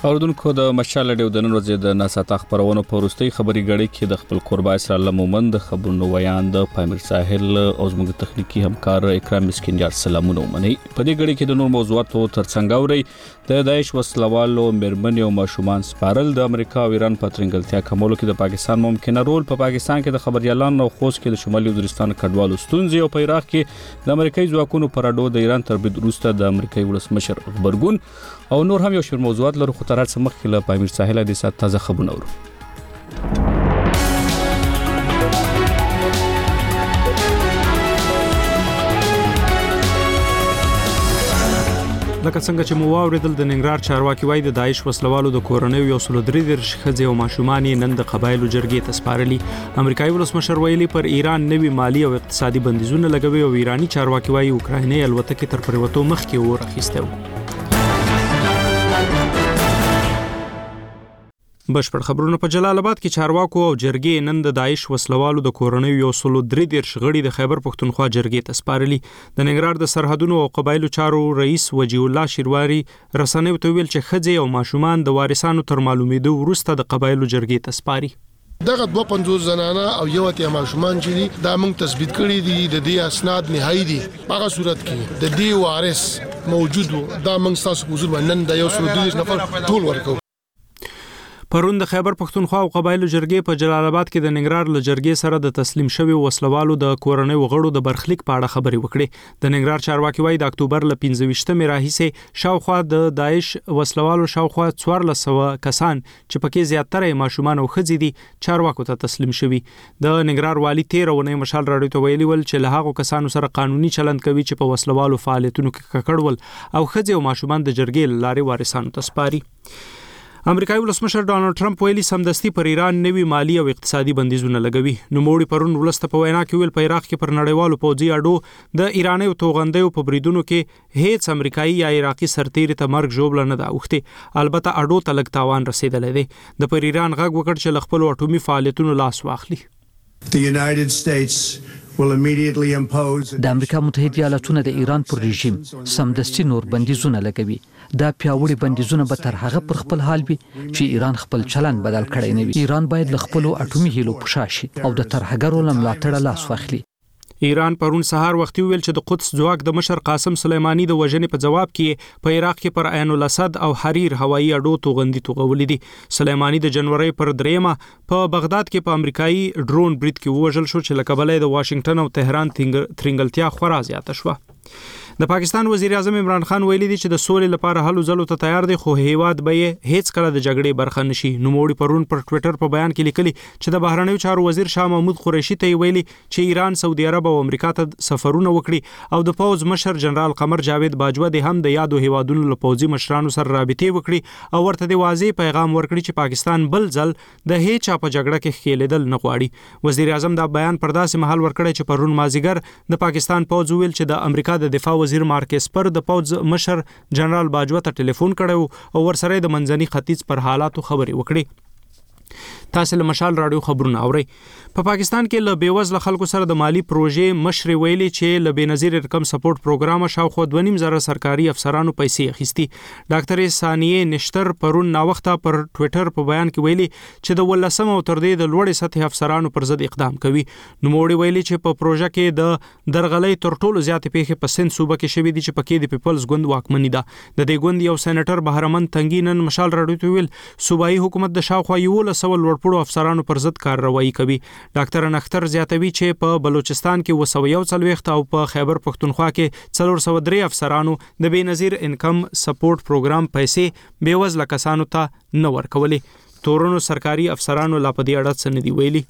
اوردونکو د مشال ډیو د نن ورځې د ناسا خبرونو په وروستۍ خبري غړي کې د خپل قربا اسرائیل مومند خبرونو ویان د پامیر ساحل او زموږ تخنیکی همکار اکرام مسکینجار سلامونه ومني. په دې غړي کې د نور موضوعاتو ترڅنګ اوري د داعش وسلوالو مرمن او ماشومان سپارل د امریکا او ایران په ترنګلتیا کمولو کې د پاکستان ممکنه رول په پاکستان کې د خبريالانو او خوست کې د شمالي وزیرستان کډوالو ستونزې او په عراق کې د امریکایي ځواکونو پر اډو د ایران تربیت وروسته د امریکایي ولسمشر خبرګون او نور هم یو شمېر موضوعات لرو خو تر څه مخکې له پامیر ساحل د سات تازه خبرونه ورو. لکه څنګه چې مو واوریدل د ننګرهار چارواکي وایي د داعش وسلوالو د کورنۍ یو سل درې ښځې او ماشومان نن د قبایلو جرګې ته سپارلي. امریکایي ولسمشر ویلي پر ایران نوي مالی او اقتصادي بندیزونه لګوي او ایرانی چارواکي وایي اوکرایني الوتکې تر پریوتو مخکې ورخیسته و. بشپړ خبرونه په جلال آباد کې چارواکو او جرګې نن د داعش وسلوالو د کورنۍ یو سل درې غړي د خیبر پښتونخوا جرګې ته سپارلي. د ننګرهار د سرحدونو او قبایلو چارو رئیس وجیه الله شیرواری رسنیو ته ویل چې ښځې او ماشومان د وارثانو تر معلومېدو وروسته د قبایلو جرګې ته سپاري. دغه 250 زنانه او یو اتیا ماشومان چې دا موږ تثبیت کړی دي د دې اسناد نهایی دي. هغه صورت کې د دې وارث موجود دا موږ تاسو په حضور باندې د یو سل درې نفر ټول ورکو. پرون د خیبر پښتونخوا او قبایلو جرګې په جلال آباد کې د ننګرهار له جرګې سره د تسلیم شوی وسلوالو د کورنۍ وغړو د برخلیک په اړه خبرې وکړې. د ننګرهار چارواکي وایي د اکتوبر له 15مې راهیسې شاوخوا د داعش وسلوالو شاوخوا 1400 کسان چې پکې زیاتره ماشومان او ښځې دي چارواکو ته تسلیم شوي. د ننګرهار والی 13 ونې مشال راډیو ته ویلي ول چې له هغو کسانو سره قانوني چلند کوي چې په وسلوالو فعالیتونو کې ککړول او ښځې او ماشومان د جرګې لارې وارثانو ته سپاري. امریکایي ولسمشر ډانلډ ټرمپ ویلي سمدستي پر ایران نوي مالی او اقتصادي بندیزونه لګوي. نوموړي پرون ولسته په وینا کې ویل په عراق کې پر نړیوالو پوځي اډو د ایرانیو توغندیو په بریدونو کې هیڅ امریکایي یا عراقي سرتیري ته مرګ ژوبله نه ده اوښتې. البته اډو ته لږ تاوان رسیدلی دی. د پر ایران غږ وکړ چې له خپلو اټومي فعالیتونو لاس واخلي. د امریکا متحده ایالاتونو د ایران پر رژیم سمدستي نور بندیزونه لګوي. دا پیاوړي بندیزونه به تر هغه پر خپل حال وي چې ایران خپل چلند بدل کړی نه وي. ایران باید له خپلو اټومي هیلو پوښا شي او د ترهګرو له ملاتړه لاس واخلي. ایران پرون سهار وختي ویل چې د قدس ځواک د مشر قاسم سلیمانی د وژنې په جواب کې په عراق کې پر عین الاسد او حریر هوایي اډو توغندي توغولې دي. سلیمانی د جنوري پر 3 په بغداد کې په امریکایي ډرون برید کې وژل شو چې له کبله د واشنگټن او تهران ترنګلتیا خورا زیاته شوه. د پاکستان وزیر اعظم عمران خان ویلي دی چې د سولې لپاره هلو ځلو ته تیار دی خو هیواد به هیڅ کله د جګړې برخه نشي. نوموړي پرون پر ټوئیټر په بیان کې لیکلي چې د بهرنیو چارو وزیر شاه محمود قریشي ته ویلي چې ایران سعودي عرب او امریکا ته سفرونه وکړي او د پوز مشر جنرال قمر جاوید باجوه د هم د یادو هیوادونو له پوځي مشرانو سره رابطې وکړي او ورته د واضح پیغام ورکړي چې پاکستان بل ځل د هیڅ چا په جګړه کې ښکیلېدل نه غواړي. وزیر اعظم دا بیان پر داسې مهال ورکړی چې پرون مازیګر د پاکستان پوز ویل چې د امریکا د دفاع وزیر مارکس پر د پوز مشر جنرال باجوه ته ټلیفون کړو او ورسره د منځني ختیځ پر حالاتو خبرې وکړي. تاسو له مشال راډیو خبرونه اورئ. په پاکستان کې له بیوزله خلکو سره د مالی پروژې مشر ویلي چې له بنظیر رقم سپورټ پروګرام شاوخوا 2.5 زره سرکاري افسرانو پیسې اخیستي. ډاکټر ثانیه نشتر پرون ناوخته پر ټوئیټر په بیان کې ویلي چې د ولسم او تر دې د لوړې سطح افسرانو پر ضد اقدام کوي. نوموړي ویلي چې په پروژه کې د درغلۍ تر ټولو زیاتې پیښې په سند صوبه کې شوې دي چې پکې د پیپلز ګوند واکمني ده. د دې ګوند یو سېنیټر بهرمن تنګي نن مشال راډیو ته ویل صوبایي حکومت د شاوخوا 1100 لوړپوړو افسرانو پر ضد کارروایي کوي. ډاکټر نختر زیاتوي چې په بلوچستان کې 240 او په خیبر پښتونخوا کې 403 افسرانو د بېنظیر انکم سپورټ پروګرام پیسې بیوزله کسانو ته نه ورکولې. تورونو سرکاري افسرانو لا په دې اړه څه نه دی ویلي.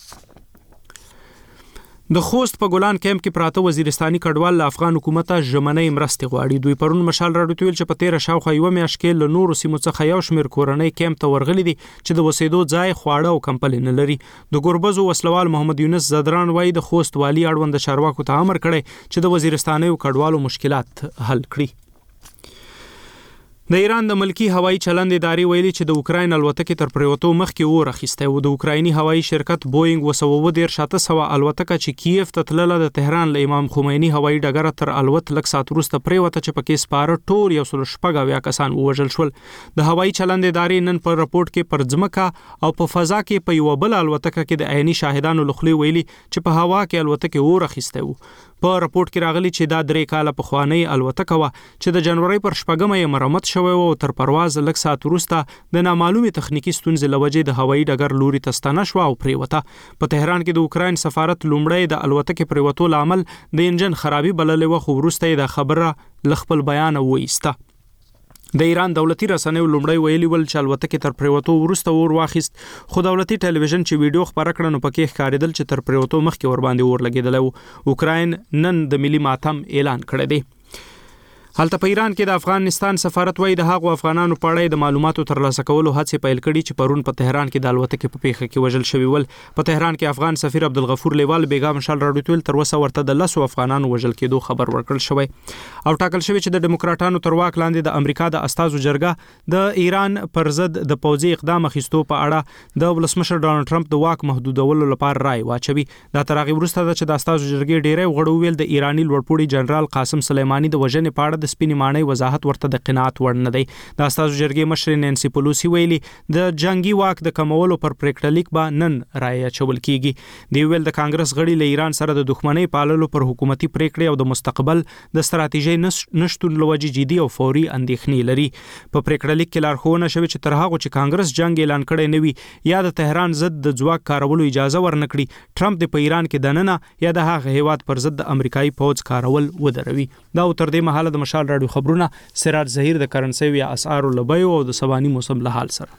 د خوست په ګولان کیمپ کې پراته وزیرستاني کډوال له افغان حکومت ژمنې مرستې غواړي. دوی پرون مشال راډیو ته ویل چې په 13 شاوخوا یو میاشت کې له نورو سیمو څخه یو شمېر کورنۍ کیمپ ته ورغلي دي چې د وسیدو ځای خواړه او کمپل نه لري. د ګوربزو وسلوال محمد یونس زدران وایي د خوست والی اړوند چارواکو ته امر کړی چې د وزیرستاني کډوالو مشکلات حل کړي. د ایران د ملکی هوایي چلند ادارې ویلي چې د اوکراین الوتکې تر پریوتو مخکې اور اخیسته و. د اوکرایني هوایي شرکت بوینګ 210 الوتکه چې کیف ته تلله د تهران له امام خمیني هوایي ډګر تر الوت لږ ساعت وروسته پریوته چې پکې سپاره ټول 116 کسان ووژل شول. د هوایي چلند ادارې نن په راپورټ کې پر ځمکه او په فضا کې په یو بل الوتکه کې د عیني شاهدانو لخوا ویلي چې په هوا کې الوتکې اور اخیسته و. په راپورټ کې راغلي چې دا 3 کاله پخوانی الوتکه و چې د جنوري پر 8 مرمت شوی و. تر پرواز لږ ساعت وروسته د نامعلومه تخنیکی ستونزې لوجې د هوایي ډګر لوري تستانه شو او پریوته. په تهران کې د اوکراین سفارت لومړی د الوتکې پریوتو لامل د انجن خرابي بللې و، خو وروسته د خبره لخپل بیان وایسته. د ایران دولتي رسنیو لومړی ویلي ول چې الوتکې تر پریوتو وروسته اور واخیست، خو دولتي ټلویزیون چې ویډیو خبره کړه نو پکې ښکارېدل چې تر پریوتو مخکې ور باندې اور لګېدل و. اوکراین نن د ملي ماتم اعلان کړی دی. هلته په ایران کې د افغانستان سفارت وایي د هغو افغانانو په اړه د معلوماتو ترلاسه کولو هڅې پیل کړي چې پرون په تهران کې د الوتکې په پیښه کې وژل شوي ول. په تهران کې افغان سفیر عبدالغفور لیوال بیګا مشال راډیو تر وسه ورته د 10 افغانانو وژل کېدو خبر ورکړل شوی او ټاکل شوی چې د دیموکراتانو تر واک لاندې د امریکا د استازو جرګه د ایران پر ضد د پوځي اقدام اخیستو په اړه د ولسمشر ډانلډ ټرمپ د واک محدودولو لپاره رائے واچوي. دا تر هغه وروسته چې د استازو جرګې ډیری غړو ویل د ایرانی لوړپوړي جنرال قاسم سلیمانی د وژنې په اړه د سپینې ماڼۍ وضاحت ورته د قناعت وړ نه دی. د استازو جرګې مشر نانسي پلوسی ویلي د جنگي واک د کمولو پر پریکړه لیک به نن رائے اچول کیږي. دی ویل د کانګرس غړي له ایران سره د دښمنۍ پاللو پر حکومتي پریکړې او د مستقبل د ستراتیژي نشټون لوجې جدي او فوري اندېښنې لري. په پریکړه لیک کې لارښوونه شوې چې تر هغه چې کانګرس جنگ اعلان کړي نه وي یا د تهران ضد د ځواک کارولو اجازه ورنکړي، ټرمپ د ایران کې دننه یا د هغه هیواد پر ضد د امریکایي پوځ کارول ودروي. دا تر دې مهاله د مشال راډیو خبرونه سراج ظهیر د کرنسي یا اسعار لبیو او د سباني موسم له حال سره.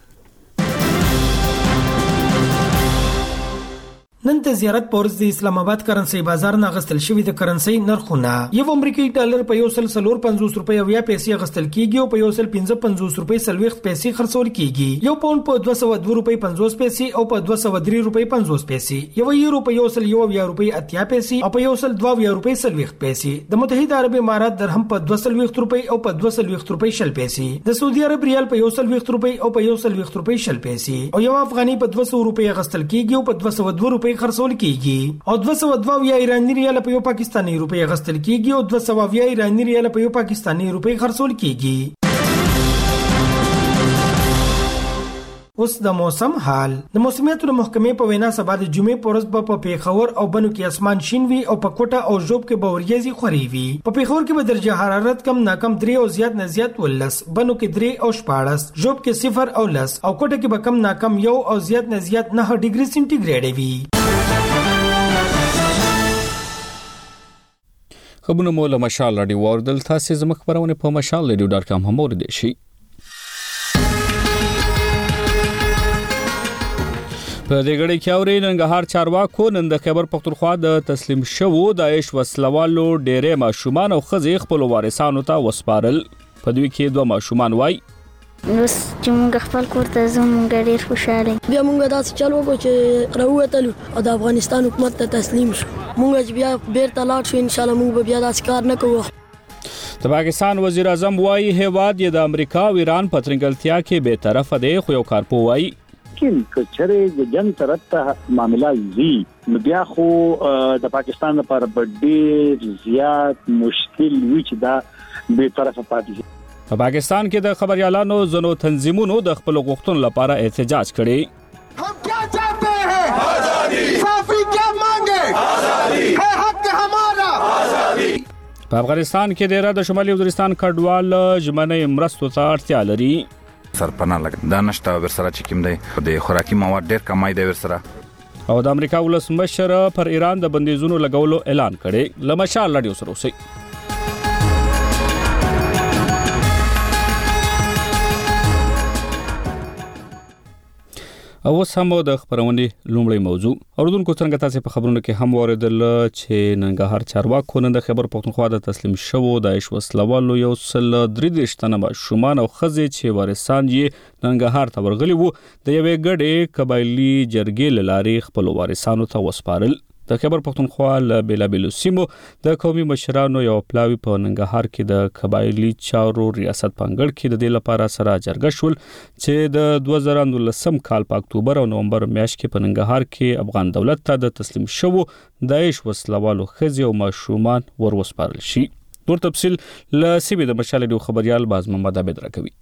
نن د زیارت پورز د اسلام آباد کرنسي بازار نه غستل شوی د کرنسي نرخونه یو امریکایي ډالر په 1.50 روپۍ او 50 پیسې غستل کیږي او په 1.55 روپۍ 40 پیسې خرڅول کیږي. یو پاوند په 202 روپۍ 50 پیسې او په 203 روپۍ 50 پیسې، یو یورو په 1.1 روپۍ 80 پیسې او په 1.2 روپۍ 40 پیسې، د متحده عرب امارات درهم په 2.20 روپۍ او په 2.20 روپۍ 10 پیسې، د سعودي عرب ریال په 1.20 روپۍ او په 1.20 روپۍ 10 پیسې او یو افغاني په 200 روپۍ غستل کیږي او په 202 روپۍ خرڅول کیږي او 202 ایرانی ریال په یو پاکستانی روپۍ غستل کیږي او 200 ایرانی ریال په یو پاکستانی روپۍ خرڅول کیږي. اوس د موسم حال. د موسمیاتو د محکمې په وینا سبا د جمعې په ورځ په پیښور او بنو کې اسمان شین وي او په کوټه او ژوب کې به وریځي خوري وي. په پیښور کې به درجه حرارت کم ناکم 3 او زیات نه زیات 13، بنو کې 3 او 14، ژوب کې 0 او 10 او کوټه کې به کم ناکم 1 او زیات نه زیات 9 ډیګري سنټیګریډ وي. خبرونه مو له مشال راډیو واردل. تاسو زموږ خبرونه په mashalradio.com هم اوریدئ شئ. په دې غړي کې اوري ننګرهار چارواکو نن د خیبر پختونخوا د تسلیم شوو داعش وسلوالو ډېرې ماشومان او ښځې خپل وارثانو ته وسپارل. په دوی کې 2 ماشومان وای نو چې موږ خپل کور ته زموږ ډېر خوشاله بیا موږ داسې چل وکړو چې راووتلو او د افغانستان حکومت ته تسلیم شو. موږ چې بیا بیرته لاړ شو ان شاء الله موږ بیا داسې کار نه کوو. د پاکستان وزیر اعظم وایي هیواد یې د امریکا او ایران په ترنګلتیا کې به طرف دی، خو یو کارپو وایي لیکن کچره د جنگ طرف ته معاملات زی نو بیا خو د پاکستان لپاره ډېر زیات مشکل وي چې دا به طرفه پاتې شي. په پاکستان کې د خبريالانو زنو تنظیمونو د خپل غوښتنو لپاره احتجاج کړي. हम क्या चाहते हैं? आजादी। साफी क्या मांगे? आजादी। है हक हमारा आजादी. په افغانستان کې د راډ شمالي وزیرستان کډوال ژمنې مرستو ته اړتیا لري. سرپنا لګ دا نشته ورسره چې کوم دی د خوراکي مواد ډېر کمای دی ورسره. او د امریکا ولسمشر پر ایران د بندیزونو لګولو اعلان کړي. لمشال راډیو سره اوسئ. او سم د خبرونه لومړی موضوع اوردونکو څنګه تاسو په خبرونو کې هم اوریدل چې ننګرهار چارواکو نن د خیبر پختونخوا د تسلیم شوو داعش وسلوالو یو سل 3 تنه ماشومان او ښځې چې وارثان یې ننګرهار ته ورغلي وو د یوې ګډې قبایلی جرګې لارې خپل وارثانو ته وسپارل. د خیبر پختونخوا له بیلابیلو سیمو د قومي مشرانو یو پلاوی په ننګرهار کې د قبایلی چارو ریاست پنګړ کې د دې لپاره سره جرګه شول چې د 2019 کال په اکتوبر او نومبر میاشت کې په ننګرهار کې افغان دولت ته د تسلیم شوو داعش وسلوالو ښځې او ماشومان وروسپارل شي. نور تفصیل له سیمې د مشال ډیو خبريال باز محمد عبد راکوي.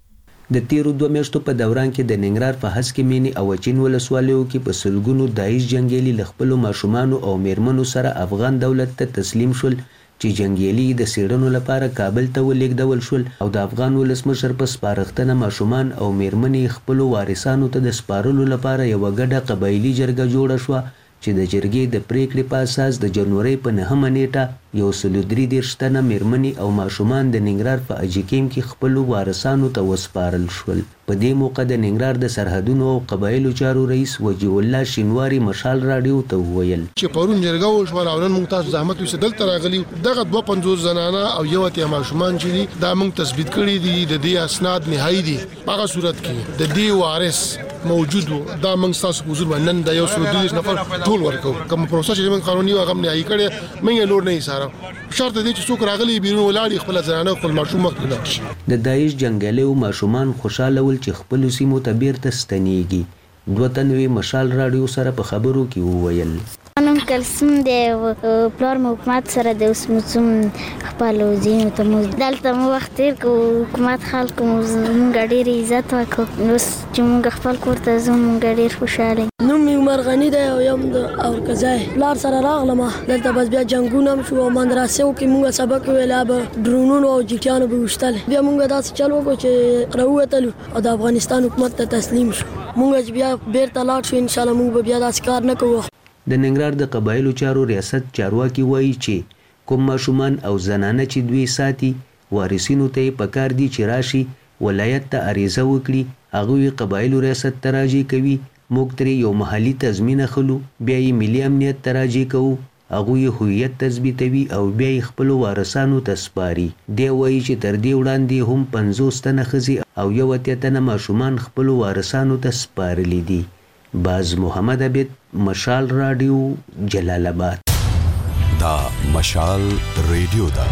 د تیرو 2 میاشتو په دوران کې د ننګرهار په هسکې مینی او چین ولسوالیو کې په سلګونو داعش جنگیالي ل خپلو ماشومانو او میرمنو سره افغان دولت ته تسلیم شول چې جنگیالي د سیړنو لپاره کابل ته ولېږدول شول او د افغان ولسمشر په سپارښتنه ماشومان او میرمنې خپلو وارثانو ته د سپارلو لپاره یو ګډه قبایلی جرګه جوړه شوه چې د جرګې د پریکړې په اساس د جنوري په 9 نیټه 133 تنه میرمنې او ماشومان د ننګرهار په اجکیم کې خپل وارثانو ته وسپارل شول. په دې موقع د ننګرهار د سرحدونو او قبایلو چارو رئیس وجیه الله شینواری مشال راډیو ته وویل چې پرون جرګه وشول او نن موږ تاسو زحمت وسدل تر راغلی دغه 250 زنانه او یو اتیا ماشومان چې دا موږ تثبیت کړی دي د دې اسناد نهایی دي هغه صورت کې د دې وارث موجود دا موږ تاسو حضور باندې د یو سل 2 نفر ټول ورکو کوم پروسه چې موږ قانوني هغه نهایی کړي موږ لور نه ایساره شرط دې چې څوک راغلي بیرون ولاړ خپل زنانه خپل ماشوم مخکې شي. د داعش جنگیالي او ماشومان خوشاله ول چې خپل سیمو ته بیرته ستنیږي. 2 تنوي مشال راډیو سره په خبرو کې وویل نن کلسم د پلار حکومت سره د اوسموسم خپل زینو ته مو دلته مو وخت کو حکومت خلکو مونږ ډیر عزت وکړو نو چې مونږ خپل کور ته زمو مونږ ډیر خوشاله نو می مرغنی دی او یم د اور کزای پلار سره راغلم دلته بس بیا جنگونه شو مدرسې کې مونږ سبق ویلا به ډرونونو او جټیانو به وشتل بیا مونږ داسې چلو کو چې راوتل او د افغانستان حکومت ته تسلیم شو مونږ بیا بیرته لاړ شو ان شاء الله مونږ بیا داسې کار نه کوو. د ننګرهار د قبایلو چارو ریاست چارواکي وایي چې کوم ماشومان او زنانه چې دوی ساتي وارثینو ته یې پکار دي چې راشي ولایت ته عریضه وکړي هغوی قبایلو ریاست ته راجع کوي موږ ترې یو محلي تضمین اخلو بیا یې ملي امنیت ته راجع کوو هغوی هویت تثبیتوي او بیا یې خپلو وارثانو ته سپاري. دی وایي چې تر دې وړاندې هم 50 تنه ښځې او 1 تنه ماشومان خپلو وارثانو ته سپارلي دي. باز محمد عبد مشال راډیو جلال آباد. دا مشال ریډیو دا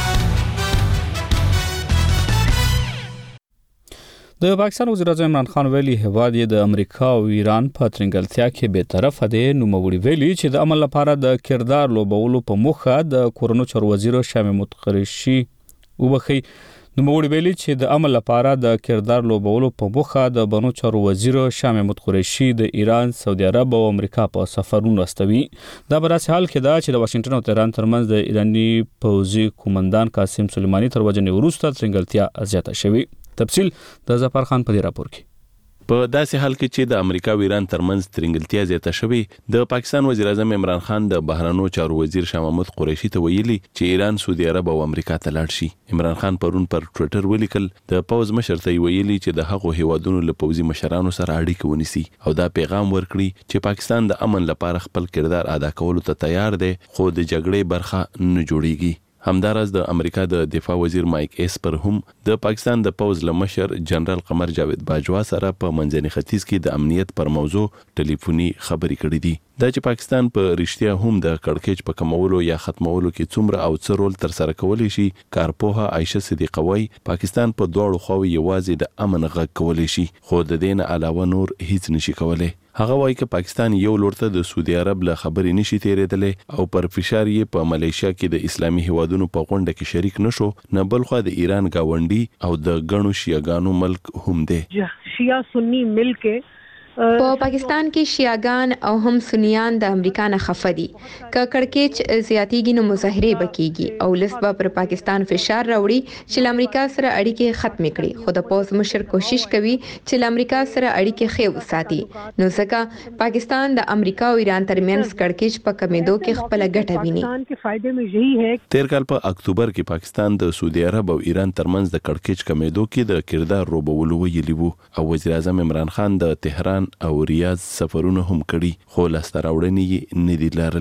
د پاکستان وزیر اعظم عمران خان ویلي هواد د امریکا او ایران په ترنګلتیا کې به طرف دی نو موړي ویلي چې د عمل لپاره د کردار لوبولو په مخه د کورونو چارو وزیر شامل متقرشي وبخي نو موړي ویلي چې د عمل لپاره د کردار لوبولو په مخه د بنو چارو وزیر شامل متقرشي د ایران سعودي عرب او امریکا په سفرونو استوي. دا په داسې حال کې دا چې د واشنگټن او تهران ترمنځ د ایرانی پوځي قومندان قاسم سلیمانی تر وجنې وروسته ترنګلتیا زیاته شوې. تفصیل د ظفر خان په دې راپور کې. په داسې حال کې چې د امریکا او ایران ترمنځ ترنګلتیا زیاته شوې د پاکستان وزیر اعظم عمران خان د بهرنیو چارو وزیر شاه محمود قریشي ته ویلي چې ایران سعودي عرب او امریکا ته لاړ شي. عمران خان پرون پر ټوئیټر ولیکل د پوز مشر ته ویلي چې د هغو هیوادونو له پوزي مشرانو سره اړیکه ونیسي او دا پیغام ورکړي چې پاکستان د امن لپاره خپل کردار ادا کولو ته تیار دی خو د جګړې برخه نه جوړیږي. همدارس د امریکا د دفاع وزیر مایک اسپر هم د پاکستان د پوز لمشر جنرال قمر جاوید باجوا سره په منځني ختیځ کې د امنیت پر موضوع ټلیفوني خبرې کړې دي. دا چې پاکستان په رښتیا هم د کړکېچ په کمولو یا ختمولو کې څومره او څه رول تر سره کولی شي کارپوهه عائشه صدیقوی پاکستان په دوړو خو یوازې د امن غږ کولی شي خو د دین علاوه نور هیڅ نشي کولای. هغه وایي چې پاکستان یو لور ته د سعودي عرب له خبرې نشي تیرېدلی او پر فشار یې په ملیشیا کې د اسلامي هیوادونو په غونډه کې شریک نشو نه بلخو د ایران گاونډي او د غنو شیعاګانو ملک هم دی. شیعه سنی مل کې په پاکستان کې شیعاګان او هم سنیان د امریکا نه خفه دي ک کڑکېچ زیاتیږي نو مظاهره بکیږي او لسبا پر پاکستان فشار راوړي چې امریکا سره اړیکې ختم کړي خو د پوز مشر کوشش کوي چې امریکا سره اړیکې ښه وساتي نو ځکه پاکستان د امریکا او ایران ترمنځ کڑکېچ په کمیدو کې خپل ګټه ویني. پاکستان کې فائدې مې یہی ہے تیر کال په اکتوبر کې پاکستان د سعودي عرب او ایران ترمنځ د کڑکېچ کمیدو کې د کردار روبولو ویلي وو او وزیر اعظم عمران خان د تهران او ریاض سفرونه هم کړي خو لاسته راوړنې نه دي لرلې.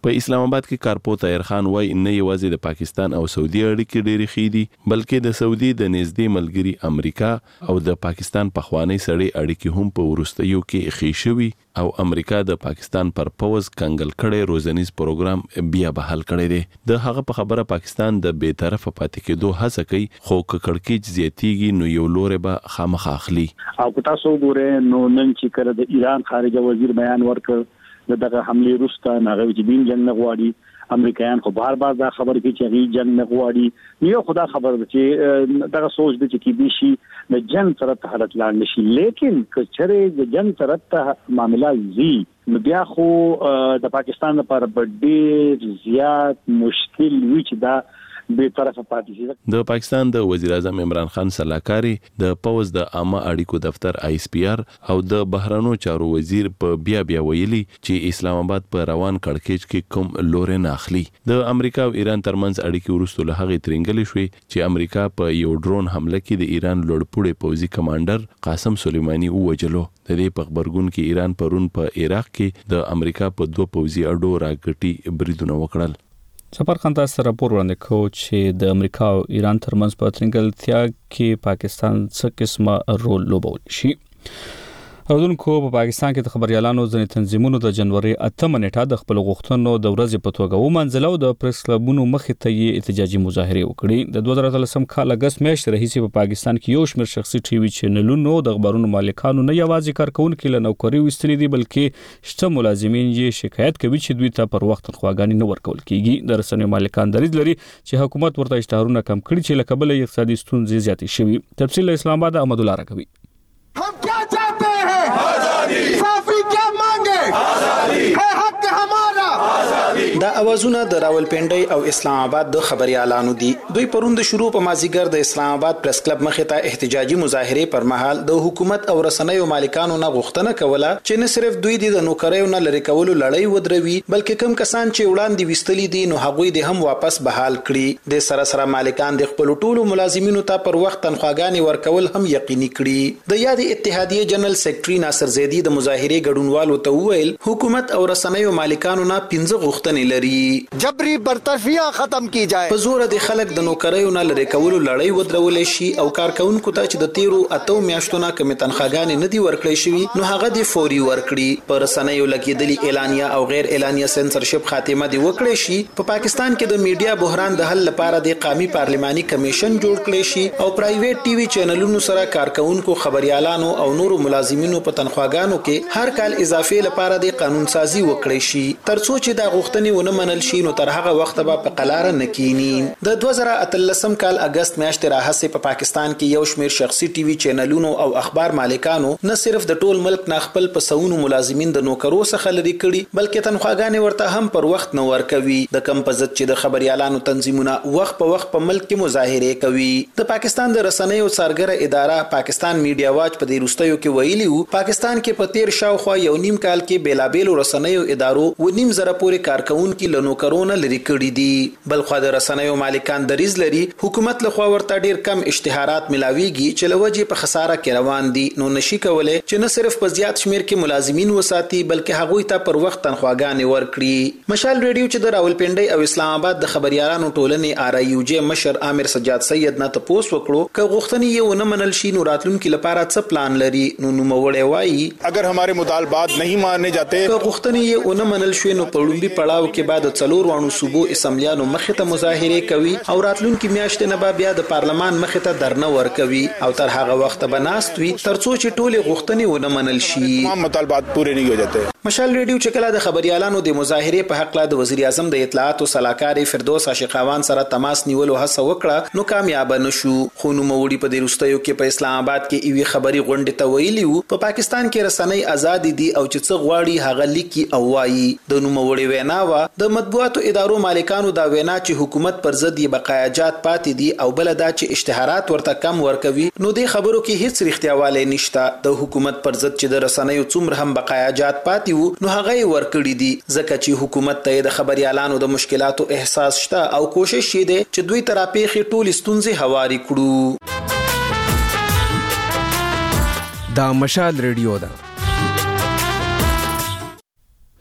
په اسلام آباد کې کارپو طاهر خان وايي نه یوازې د پاکستان او سعودي اړیکې ډېرې ښې دي بلکې د سعودي د نږدې ملګری امریکا او د پاکستان پخوانی سړی اړیکې هم په وروستیو کې ښې شوي او امریکا د پاکستان پر پوز کنګل کړي روزنیز پروګرام بیا بحال کړي دي د هغه په خبره پاکستان د بے طرفه پاتې کېدو هڅه کوي خو کړکېچ زیاتیږي نو یو لوري به خامخ اخلي او تاسو ګوره نو نن چې کړه د ایران خارجه وزیر بیان ورکړ دغه حمله روسته ناغه چې دین جنگ غواړي امریکایان خو بار دا خبر کوي چې غي جنگ نه غواړي یو خدا خبر ده چې دغه سوچ د چې کې شي د جنگ طرف حالت لاندې شي لیکن کچره د جنگ طرف معاملہ زی نو بیا خو د پاکستان لپاره ډېر زیات مشکل وي چې دا به طرفه پاتې شي د پاکستان د وزیر اعظم عمران خان سلاکاري د پوز د عامه اړیکو دفتر ISPR او د بهرانو چارو وزیر په بیا ویلي چې اسلام آباد په روان کړکېچ کې کوم لور نه اخلي د امریکا او ایران ترمنځ اړیکې ورستو له هغه ترنګلې شوې چې امریکا په یو ډرون حمله کې د ایران لوړپوړي پوځي کمانډر قاسم سلیمانی ووجلو د دې په خبرګون کې ایران پرون په عراق کې د امریکا په 2 پوځي اډو راګټي بریدونه وکړل سفر خان تاسو راپور وړاندې کوي چې د امریکا او ایران ترمنځ په ترنګلتیا کې پاکستان څه قسمه رول لوبول شي اوردونکو په پاکستان کې د خبريالانو ځنې تنظیمونو د جنوري 8 نیټه د خپل غوښتنو د ورځې په توګه ومنځلو د پریس کلبونو مخې ته یې احتجاجي مظاهره وکړي د 2013 کال اگست میاشتې راهیسې په پاکستان کې یو شمېر شخصي ټي وي چینلونو د خبرونو مالکانو نه یوازې کارکونکو له نوکری وستلي دي بلکې شته ملازمین یې شکایت کوي چې دوی ته پر وخت تنخواګانې نه ورکول کیږي د رسنیو مالکان دریځ لري چې حکومت ورته اشتهارونه کم کړي چې لکه بل اقتصادي ستونزې زیاتې شوي تفصیل اسلام آباد احمد الله راکوي हम क्या चाहते हैं आजादी साफी क्या मांगे आजादी है हक हमारा आजादी دا اوازونه د راولپنډي او اسلام آباد د خبريالانو دي دوی پروند شروع په مازیګر د اسلام آباد پریس کلب مخې ته احتجاجي مظاهره پر مهال د حکومت او رسنیو مالکانو نه غوښتنه کوله چې نه صرف دوی د نوکریو نه لری کولو لړۍ ودروي بلکې کم کسان چې وړاندې وستلي دي نو هغوی د هم واپس بحال کړي د سره مالکان د خپل ټولو ملازمینو ته پر وخت تنخواګانې ورکول هم یقیني کړي د یاد اتحادیه جنرال سیکریټری ناصر زیدی د مظاهره ګډونوالو ته وویل حکومت او رسنیو مالکانو نه 15 غوښتنې لري جبري برطرفیه ختم کی جائے په زور د خلک د نوکریو نه لری کولو لړۍ ودرول شي او کارکونکو ته چې د 13 میاشتو نه کم تنخواګانې نه دی ورکړې شوی نو هغه دی فوري ورکړي پر رسنیو لګیدلي اعلانیه او غیر اعلانیه سنسرشپ خاتمه دی وکړې شي په پاکستان کې د میډیا بحران د حل لپاره د قومي پارلماني کمیشن جوړ کړي شي او پرایویټ ټي وي چینلونو سره کارکونکو خبريالانو او نورو ملازمینو په تنخواګانو کې هر کال اضافه لپاره د قانون سازي وکړي شي ترڅو چې دا غوښتنې ونه منل شي نو تر هغه وخت به په قلار نه کینی د 2013 کال اگست میاشتې راهسه په پاکستان کې یو شمېر شخصي ټي وي چینلونو او اخبار مالکانو نه صرف د ټول ملک نه خپل پسونو ملازمین د نوکرو څخه لري کړي بلکې تنخواګانې ورته هم پر وخت نه ورکوي د کم په ضد چې د خبريالانو تنظیمونه وخت په وخت په ملک کې مظاهره کوي د پاکستان د رسنیو څارګره اداره پاکستان میډیا واچ په دې روستیو کې ویلي وو پاکستان کې په تیر شاوخوا یو نیم کال کې بیلابېل رسنیو ادارو و نیم زره پورې کارکونکو له نوکرونه لري کړي دي بل خو د رسنیو مالکان دریځ لري حکومت له خوا ورته ډیر کم اشتهارات ملاويږي چې لوجه په خساره کې روان دي نو نشي کولای چې نه صرف په زیات شمیر کې ملازمین وساتي بلکې هغوی ته پر وخت تنخواګانې ورکړي مشال ریډیو چې د راولپنډي او اسلام آباد د خبريالانو ټولنې RIUJ مشر عامر سجاد سید نه تاسو وکړو ک غوښتنې یو نه منل شي نو راتلونکو لپاره څه پلان لري نو نوموړی وایي اگر हमारे मुतालबात नहीं मानने जाते ک غوښتنې یو نه منل شي نو په لومبي پړاو کې بعد څلور وانو صوبو اسمبلیانو مخې ته مظاهره کوي او راتلونکي میاشتې نه بیا د پارلمان مخې ته درنه ورکوي او تر هغه وخت به ناست وي ترڅو چې ټول غوښتنې ونه منل شي تمام مطالبات پوره نه کیږي مشال ریډیو چې کله د خبريالانو د مظاهره په حق لا د وزیر اعظم د اطلاعات او سلاکار فردوس عاشقاوان سره تماس نیولو هڅه وکړه نو کامیاب نشو خو نو موړي په دروستیو کې په اسلام آباد کې ایوي خبري غونډه ته ویلی وو په پاکستان کې رسنۍ آزاد دي او چې څه غواړي هغه لیکي او وایي د نو موړي وینا وا د مطبوعاتو ادارو مالکانو دا وینا چې حکومت پر ضد یې بقایاجات پاتې دي او بل دا چې اشتهارات ورته کم ورکوي نو د خبرو کې هیڅ رښتیاواله نشته د حکومت پر ضد چې د رسنیو څومره هم بقایاجات پاتې وو نو هغه ورکړي دي ځکه چې حکومت ته د خبريالانو د مشکلاتو احساس شته او کوشش یې ده چې دوی تراپیخي ټول ستونزې هواري کړو دا مشال ریډیو ده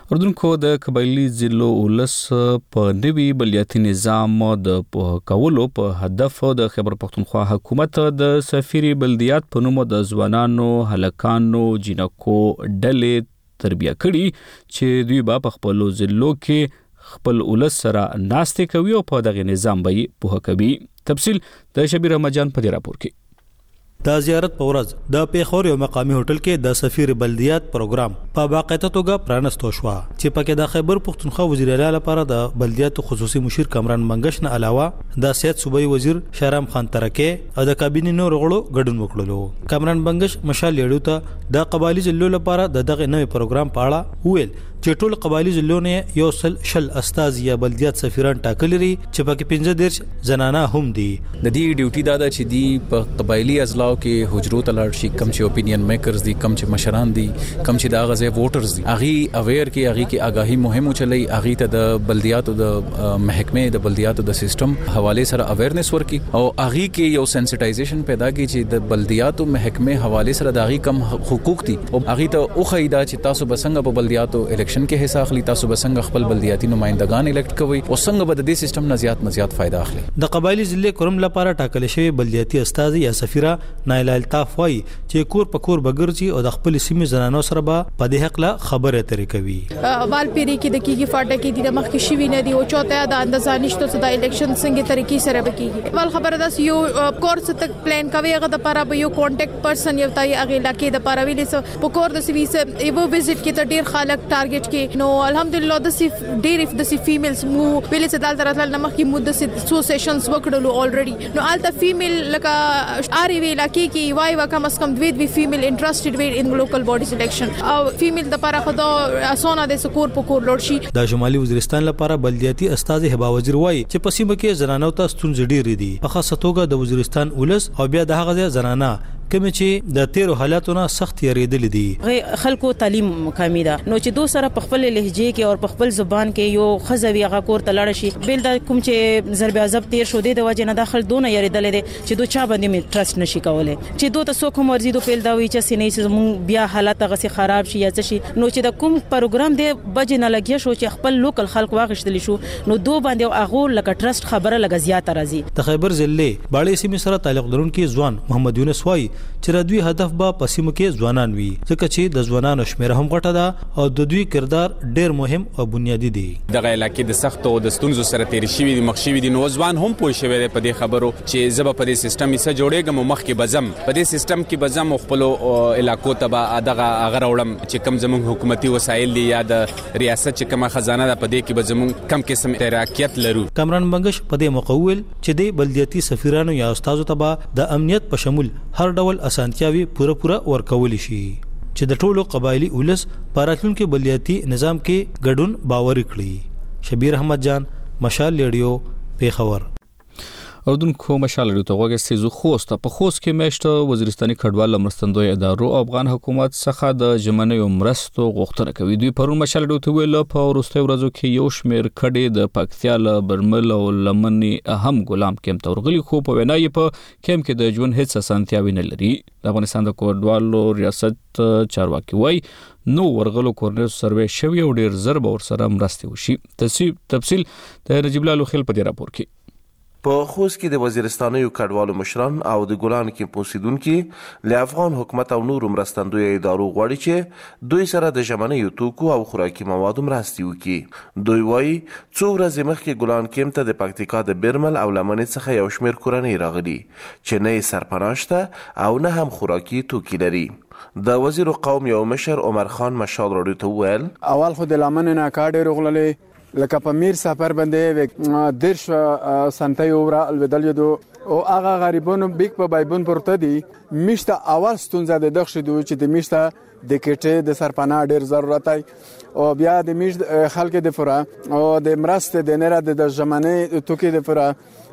اردوونکو د قبایلی ضلعو ولس په نوي بلدیاتي نظام د کولو په هدف د خیبر پختونخوا حکومت د سفیری بلدیات په نوم د ځوانانو هلکانو جنکو ډلې تربیه کړي چې دوی په خپل ضلعو کې خپل ولس سره ناستې کوي او په دغه نظام به په کوي. تفصیل د شبیر احمدجان په راپور کې. دا زیارت په ورځ د پیښور یو مقامی هوټل کې د سفیر بلدیات پروګرام په باقاعده توګه پرانستو شو چې پکې د خیبر پختونخوا وزیر اعلی لپاره د بلدیات خصوصي مشیر کامران منګش نه علاوه د سیاست صوبایي وزیر شهرام خان ترکه او د کابینې نور غړو ګډون وکړلو. کامران منګش مشال لیډو ته د قبایلی ضلعو لپاره دغه نوې پروګرام په اړه ویل چې ټول قبایلی ضلعو نه یو شل استاذ یا بلدیات سفیران ټاکل لري چې پکې 15 زنانه هم دي. د دې ډیوټي دا ده چې دی په قبایلی ازلاو کې حجرو تلل شي کم چې اپینین میکرز دي کم چې مشران دي کم چې دا غزه ووټرز دي اغي اویر کې اغي کې آگاهی مهم چلی اغي ته د بلدیاتو د محکمه د بلدیاتو د سیستم حواله سره اویرنس ورکی او اغي کې یو سنسټایزیشن پیدا کی چې د بلدیاتو محکمه حواله سره د اغي کم حقوق دي او اغي ته او خیدا چې تاسو بسنګ په بلدیاتو الیکشن کې حصہ اخلي تاسو بسنګ خپل بلدیاتي نمائندگان الیکټ کوي او څنګه به د دې سیستم نه زیات فائدہ اخلي. د قبایلی ضلع کوم لپاره ټاکل شوی بلدیاتي استاد یا سفیره نایل الطاف وای چې کور په کور بګرځي او د خپل سیمې زنانو سره به په دې حق لا خبره ترې کوي. وال پیری کې د کیږي فاټه کې د مخ کې شوی نه دی او چوته د اندازه نشته چې د الیکشن څنګه طریقې سره بکیږي. وال خبره ده یو کورس تک پلان کوي هغه د لپاره به یو کانټیکټ پرسن یو تای هغه لکه د لپاره ویلې په کور د سویس ایو وزټ کې ته ډیر خلک ټارګټ کې نو الحمدلله د سی ډیر اف د سی فیمیلز مو ویلې چې دال دراتل نمخ کې مو د سو سیشنز وکړلو الریډي نو الته فیمیل لکه اری وی لکه کې وای وکم اس کم دوی فیمیل انټرستډ وی ان لوکل باډیز الیکشن او فیمیل د لپاره خدا اسونه د سکور په کور لور شي. د شمالي وزیرستان لپاره بلدیاتي استاد هبا وزیر وای چې په سیمه کې زنانو ته ستونزې ډېرې دي په خاصه توګه د وزیرستان ولس او بیا د هغه زنانه کوم چې د تیرو حالاتونو سخت یریدل دي خلکو تعلیم کمی ده نو چې دو سره په خپل لهجه کې او په خپل زبان کې یو خزوی هغه کور تلړ شي بل د کوم چې ضرب عذاب تیر شو د وجه نه داخل دونه یریدل دي چې دو چا باندې می ټرست نشي کولای چې دو ته سو کوم ورزي دو پیل دا وی چې سینې زمون بیا حالات غسي خراب شي یا څه شي نو چې د کوم پروګرام دی بجې نه لګي شو چې خپل لوکل خلک واغښتل شو نو دو باندې هغه لکه ټرست خبره لګ زیات راځي. د خیبر ضلع باړې سیمې سره تعلق لرونکي ځوان محمد یونس وای چې دوی هدف به پسیمو کې ځوانان وي ځکه چې د ځوانانو شمیر هم غټه ده او د دوی کردار ډیر مهم او بنیادی دی. دغه علاقې د سخت او د ستونزو سره تیر شوی دي مخشوي دي نو ځوان هم پوه شوی دی په دې خبرو چې زب په دې سیستم یې سره جوړېږم مخ کې بزم په دې سیستم کې بزم خپل علاقو ته دغه غړوړم چې کم زموږ حکومتي وسایل دي یا د ریاست چې کومه خزانه ده په دې کې بزمون کم قسم تراکیت لرو. کامران منګش په دې مقول چې د بلدیاتي سفیرانو یا استادو ته د امنیت په شمول هر ډول اسانتیاوي پوره ورکول شي چې د ټولو قبایلی ولس پاراتلونکو بلدیاتي نظام کې ګډون باور کړي. شبیر احمد جان مشال لیډیو پیښور. اردوونکو مشال لیډیو ته وګورئ چې خوست په خوست کې میشته وزیرستاني کډوال مرستندوی ادارو افغان حکومت څخه د جمنیو مرستو غوښتنه کوي. دوی پرون مشال لیډیو ته ویل په وروستي ورځو کې یو شمیر کډې د پکتیا له برمل او لمنی اهم ګلام کېم تورغلي خو په وینای په کېم کې د ژوند هیڅ اسانتیاوي نه لري. د افغانستان د کډوالو ریاست چارواکي وای نو ورغلو کورنر سروې شوی او ډیر ضرب ور سره مرستي وشي. تفصیل د نجیب الله خیل په راپور کې. په خوست کې د وزیرستانیو کډوالو مشران او د ګلان کې پوسیدونکو له افغان حکومت او نور مرستندوی ادارو غواړي چې دوی سره د ژمنیو توکو او خوراکي موادو مرستي وکړي. دوی وایي څو ورځې مخکې ګلان کې ته د پکتیکا د برمل او لمنې څخه یو شمیر کورنۍ راغلي چې نه یې سرپناشته او نه هم خوراکي توکي لري. د وزیر قوم یو مشر عمر خان مشال راډیو ته وویل اول خو د لمنې نه کاډې رغللې لکه په میر سفر باندې درش سنتي اورا الودل یدو او هغه غریبونو بیک په بایبون پورته دي میشته اول ستونزه د دغه شدو چې د میشته د کټه د سرپناه ډیر ضرورت ای او بیا د میش خلک د فرا او د مرست د نره د ژمنه توکي د فرا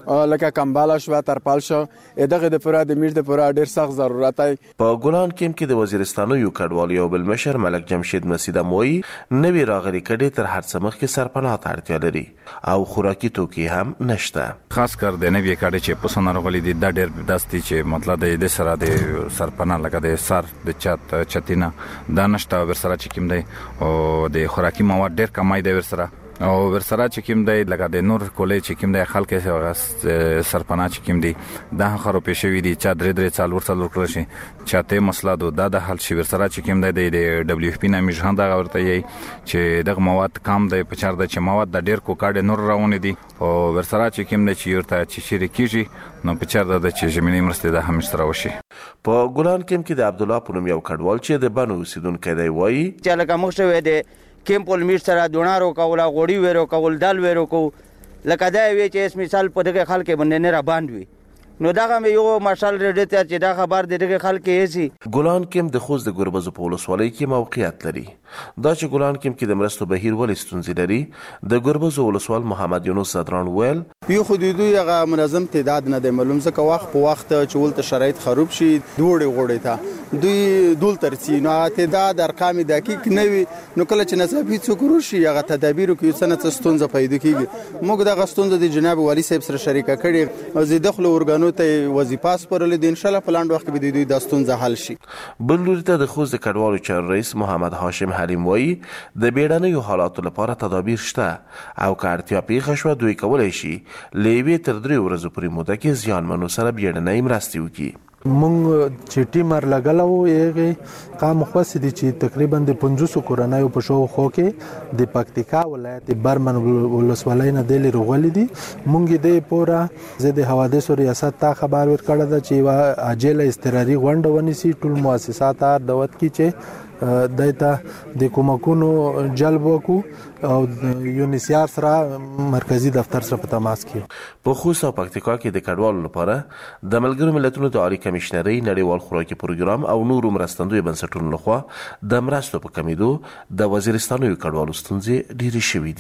لکه کمباله شو ترپال شو دغه د پوره د میټ د پوره ډیر سخت ضرورت دی. په ګولان کیمپ کې د وزیرستانو یو کډوال یو بل مشر ملک جمشید مسیده موي نوی راغلي کډې تر هر څه مخکې سرپناه ته اړتیا لري او خوراکي توکي هم نشته. خاص کر د نوی کډې چې په سن راغلي دي د ډیر داستي چې مطلب د سره د سرپناه لکه د سر د چتینا دا نشته ورسره چې کوم دی او د خوراکي مواد ډیر کمای دی ورسره او ورسره چې کوم دی لکه د نور کولې چې کوم دی خلک سرپناه چې کوم دی دا خرو پېښوي دي چې درې څلور کړل شي چاته مسله د حل شي ورسره چې کوم دی د دبليو اف پی نامې ژوند دا ورته یي چې دغه مواد کم دی په چار د چې مواد د ډیر کوکاډ نور راونه دي او ورسره چې کوم دی چې ورته چې شریکيږي نو په چار د چې زمينې مرسته د هم سره وشي. په ګولان کیمپ کې د عبد الله پونم یو کډوال چې د بنو اوسیدونکو دی وایي چې لکه موږ شوې دي کیمپل میټ سره دونارو کولا غوړی ویرو کول دال ویرو کو لکه دا وی چې اس مثال په دغه خلک باندې نه را باندې نو داغه یو ماشال ریډ ته چې دا خبر د دغه خلک ایسي. ګولان کیمپ د خوست د ګربز په ولسوالۍ کې موقعیت لري. دا چې ګولان کیمپ کې د مرستو بهیر ولې ستونزې لري د ګربز ولسوال محمد یونس صدران ویل یو حدودي هغه منظم تعداد نه د معلوم ځکه وخت په وخت چې ولته شرایط خراب شي دوړې ته دوی دول ترسي نو تعداد ارقام دقیق نه وي نو کله چې نصابي څوک شي هغه تدابیر کوي سنت ستونزه پیدا کیږي. موږ د غستونزه د جناب والی صاحب سره شریکه کړي او زه دخل اورګانو ته وظیفه سپارل دي ان شاء الله پلاند وخت به دوی د ستونزه حل شي. بل لوري ته د خوست کډوالو چار رئیس محمد هاشم حلیم وایي د بیړنیو حالاتو لپاره تدابیر شته او کارتیا پیښه شو دوی کولای شي لیوی تر 3 ورځې پورې موده کې زیانمنو سره بیړنۍ مرستې وکړي. مونږ چې ټیمر لګلو یې قام خاص دي چې تقریبا د 500 کورنۍ په شو خو کې د پکتیکا ولایت برمن ولسوالۍ نه د لرغولې دي. مونږ د پورا زده حوادث ریاست ته خبر ورکړه ده چې عاجله اضطراري غونډه ونیسي ټول مؤسسات دعوت کی چې دایته د کومکونو جلب وکړو او یونیسیار سره مرکزی دفتر سره په تماس کې. په خوست او پکتیکا کې د کډوالو لپاره د ملګرو ملتونو د عالی کمشنري نړیوال خوراکي پروګرام او نورو مرستندوی بنسټونو لخوا د مرستو په کمیدو د وزیرستانو کډوالو ستونزې ډېرې شوې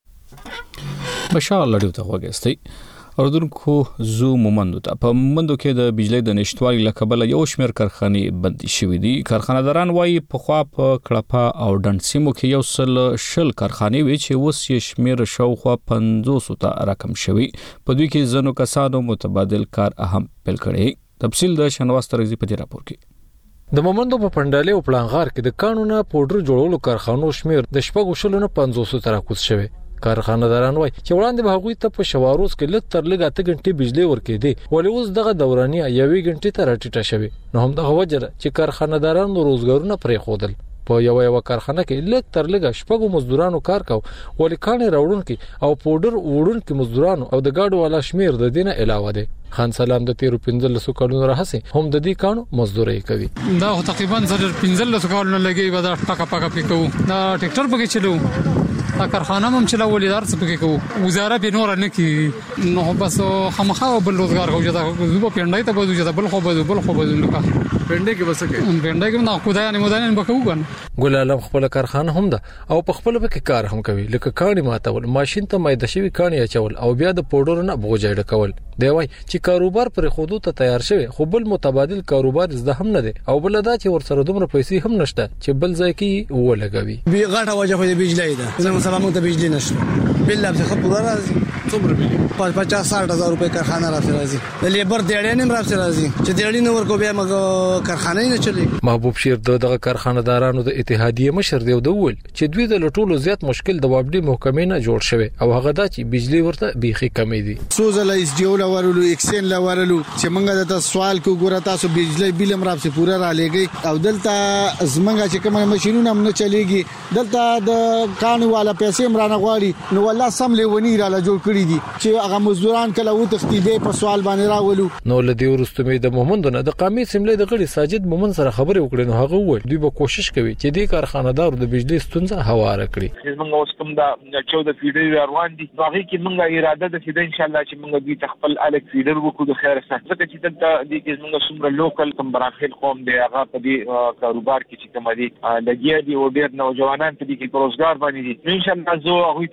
دي. بشار لړیو ته وګستئ اردوونکو زو مومندو ته په مومندو کې د بجلی د نشټوالي لکبل یو شمېر کارخانې بندي شوې دي. کارخانه‌داران وایي په خوا په کړپا او ډنډ سیمو کې یو سل کارخانې وي چې اوس یې شمېر شاوخوا 500 ته راکم شوی. په دوی کې ځینو کسانو متبادل کار اهم پیل کړی. تفصیل د شنواز ترغزي په دې راپور کې. د مومندو په پندالې او پلانغار کې د قانونا پودر جوړولو کارخانو شمېر د شپږ شلو نه 500 ته راکوز شوی. کارخانه‌داران وایي چې وړاندې به هغوی ته په شواروز کې لږ تر لږه 8 غنټې بجلی ورکېده ولې اوس دغه دوراني 1 غنټې ته راټیټه شوی. نو هم دغه وجه چې کارخانه‌دارانو روزګارونه پرې خودل. په یو کارخانه کې لږ تر لږه شپږ مزدورانو کار کاو ولې کانې راوړونکي او پودر وړونکي مزدورانو او د گاډو والا شمیر د دینه علاوه ده. خان سلام د 13 کلونو راهسي هم د دې کانو مزدوري کوي. دا تقریبا 15 کلونو لګي ودا ټاکا پاکا پکو دا ټریکټر پکې چلو کارخانه هم چلول دار څه پکې کوو وزاره به نور نه کی نو بس خامخا بل روزګار کوي دا زوب پندای ته بده چې بل خو بده نه کا پندای کې بس کې پندای کې نه خدای نه مودان به کوو کنه. ګل عالم خپل کارخانه هم ده او په خپل پکې کار هم کوي لکه کانی ماتول ماشين ته مایده شوی کانی اچول او بیا د پودر نه بوجای ډکول. دی وای چې کاروبار پر خودو ته تیار شوی خو بل متبادل کاروبار زده هم نه دي او بل دا چې ورسره دومره پیسې هم نشته چې بل ځای کې ولګوي. بي غټه وجه خو د بجلی ده زموږ سلامو ته بجلی نشته بل لا څه پورا راځي څومره بي 50-60 هزار روپے کارخانه راځي د لیبر دیړې نه راځي چې دیړې نور کو بیا مګ کارخانه نه چلی. محبوب شیر دغه کارخانه‌دارانو د اتحادیه مشر دی ول چې دوی د لټولو زیات مشکل د وابډي محکمې نه جوړ شوی او هغه دا چې بجلی ورته بيخي کمې دي. سوزل ایس ډیول ورلو ایکسن لا ورلو چې موږ د سوال کو ګور تاسو بجلی بیل هم راځي پورا را لګي او دلته زمنګ چې کوم ماشينونه هم نه چلیږي دلته د قانون والا پیسې هم رانه غواړي نو والله سم لیونی را جوړ کړی دي چې هغه مزدوران کله و تختیدې په سوال باندې راولو. نو لدی ورستمې د مومندونه د قامي سیملې د غړي ساجد مومن سره خبرې وکړې نو هغه وویل دوی به کوشش کوي چې د کارخانه‌دارو د بجلی ستونزه هواره کړي. موږ اوس کوم دا 14 فیډر روان دي هغه کې موږ اراده ده چې ان شاء الله چې موږ دوی خپل الک فیډر وکړو د خیر سره ځکه چې دلته د کې موږ څومره لوکل کم براخیل قوم دی هغه په دې کاروبار کې چې کوم دي لګیا دي او ډېر نوجوانان په دې کې روزګار باندې دي ان شاء الله زه هغه ته د امید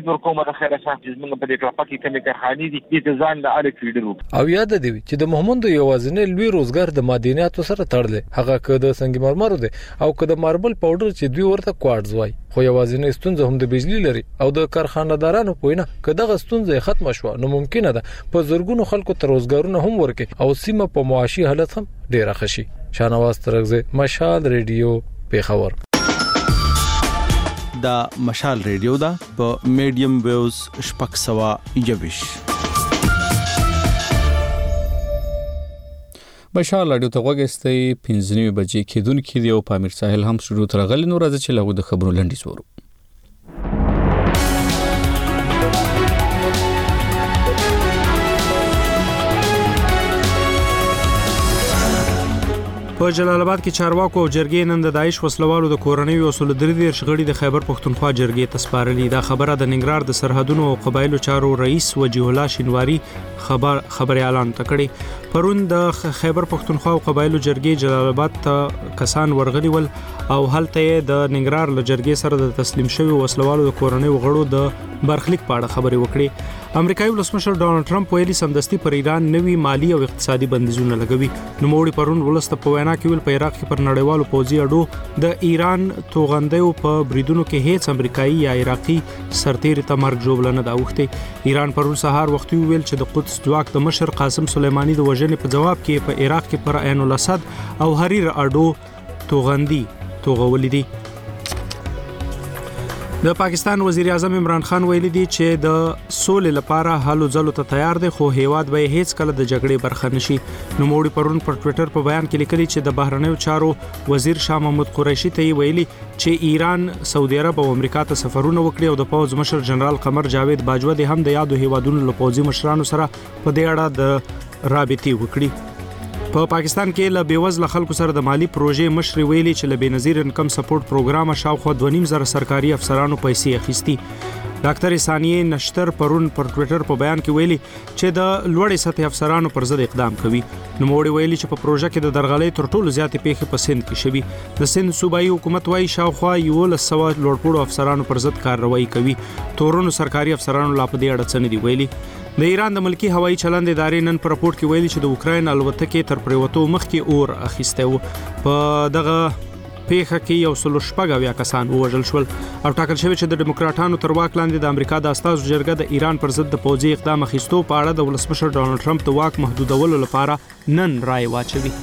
نور کومه د خیره صاحب چې موږ په دې کلپه کې کومه کارخانې دي د ځان د الک فیډر او یاد دی چې د محمد یوازینی لوی روزګار د معدنیاتو سره تړل هغه که د سنگ مرمر دی او که د ماربل پاوډر چې دوی ورته کوارټز وای خو یوازینی ستونزه هم د بجلی لري او د کارخانه‌دارانو پوینه که دغه ستونزه ختم شوه نو ممکنه ده په زورګونو خلکو ته روزګارونه هم ورکړي او سیمه په معاشي حالت هم ډیره خشي. شانواز ترغزه مشال ریډیو پیښور. دا مشال ریډیو دا په میډیم ویوز شپږ سوا یوش. مشال رادیو ته وګستې 15 بجې کېدونکې دی او پامیر ساحل هم شروع تر غل نور راځي چې له د خبرو لنډي سورو. په جلال آباد کې چارواکو او جرګې نن د داعش وسلوالو د کورنۍ اصول درې شغړې د خیبر پښتونخوا جرګې ته سپارلې. دا خبره د ننګرهار د سرحدونو او قبایلو چارو رئیس وجیه الله شینواری خبر اعلان کړی. پرون د خیبر پښتونخوا او قبایلو جرګې جلال آباد ته کسان ورغلي ول او هلته د ننګرهار له جرګې سره د تسلیم شوی وسلوالو د کورنۍ غړو د برخلیک په اړه خبرې وکړې. امریکایي ولسمشر ډونالد ټرمپ ویلي سمدستي پر ایران نوي مالی او اقتصادي بندیزونه لګوي. نو موړي پرون ولسته په وینا کې ول په عراق کې پر نړیوالو پوځي اډو د ایران توغندیو په بریدونو کې هیڅ امریکایي یا عراقي سرتیر ته مرګ جوړ نه دا وخته. ایران پرون سهار وخت ویل چې د قدس ځواک د مشر قاسم سلیمانی د وژنې په جواب کې په عراق کې پر عین الاسد او حریر اډو توغندي توغولې دي. د پاکستان وزیر اعظم عمران خان ویلي دی چې د سولې لپاره هلو ځلو ته تیار دی خو هیواد به هیڅ کله د جګړې برخه نشي. نو موړي پرون پر ټوئیټر په بیان کې لیکلي چې د بهرنیو چارو وزیر شاه محمود قریشي ته ویلي چې ایران سعودي عرب او امریکا ته سفرونه وکړي او د پوز مشر جنرال قمر جاوید باجوه د هم د یادو هیوادونو له پوځي مشرانو سره په دې اړه د رابطې وکړي. په پاکستان کې له بیوزله خلکو سره د مالی پروژې مشر ویلي چې له بنظیر انکم سپورټ پروګرام شاوخوا 2.5 سرکاري افسرانو پیسې اخیستي. ډاکټر ثانیه نشتر پرون پر ټوئیټر په بیان کې ویلي چې د لوړې سطح افسرانو پر ضد اقدام کوي. نو موړي ویلي چې په پروژه کې د درغلۍ تر ټولو زیاتې پیښې په سند کې شوي. د سند صوبایي حکومت وايي شاوخوا 1100 لوړپوړو افسرانو پر ضد کارروایي کوي. تورونو سرکاري افسرانو لا په دې اړه څه نه دی ویلي. د ایران د ملکی هوایي چلند ادارې نن پر راپورټ کې ویلي چې د اوکراین الوتکې تر پریوتو مخکې اور اخیسته وو. په دغه پیښه کې یو سل شپږ کسان وژل شول او ټاکل شوی چې د ډیموکراټانو تر واک لاندې د امریکا د استازو جرګه د ایران پر ضد د پوځي اقدام اخیستو په اړه د ولسمشر ډونالد ټرمپ د واک محدودولو لپاره نن رائے واچوي.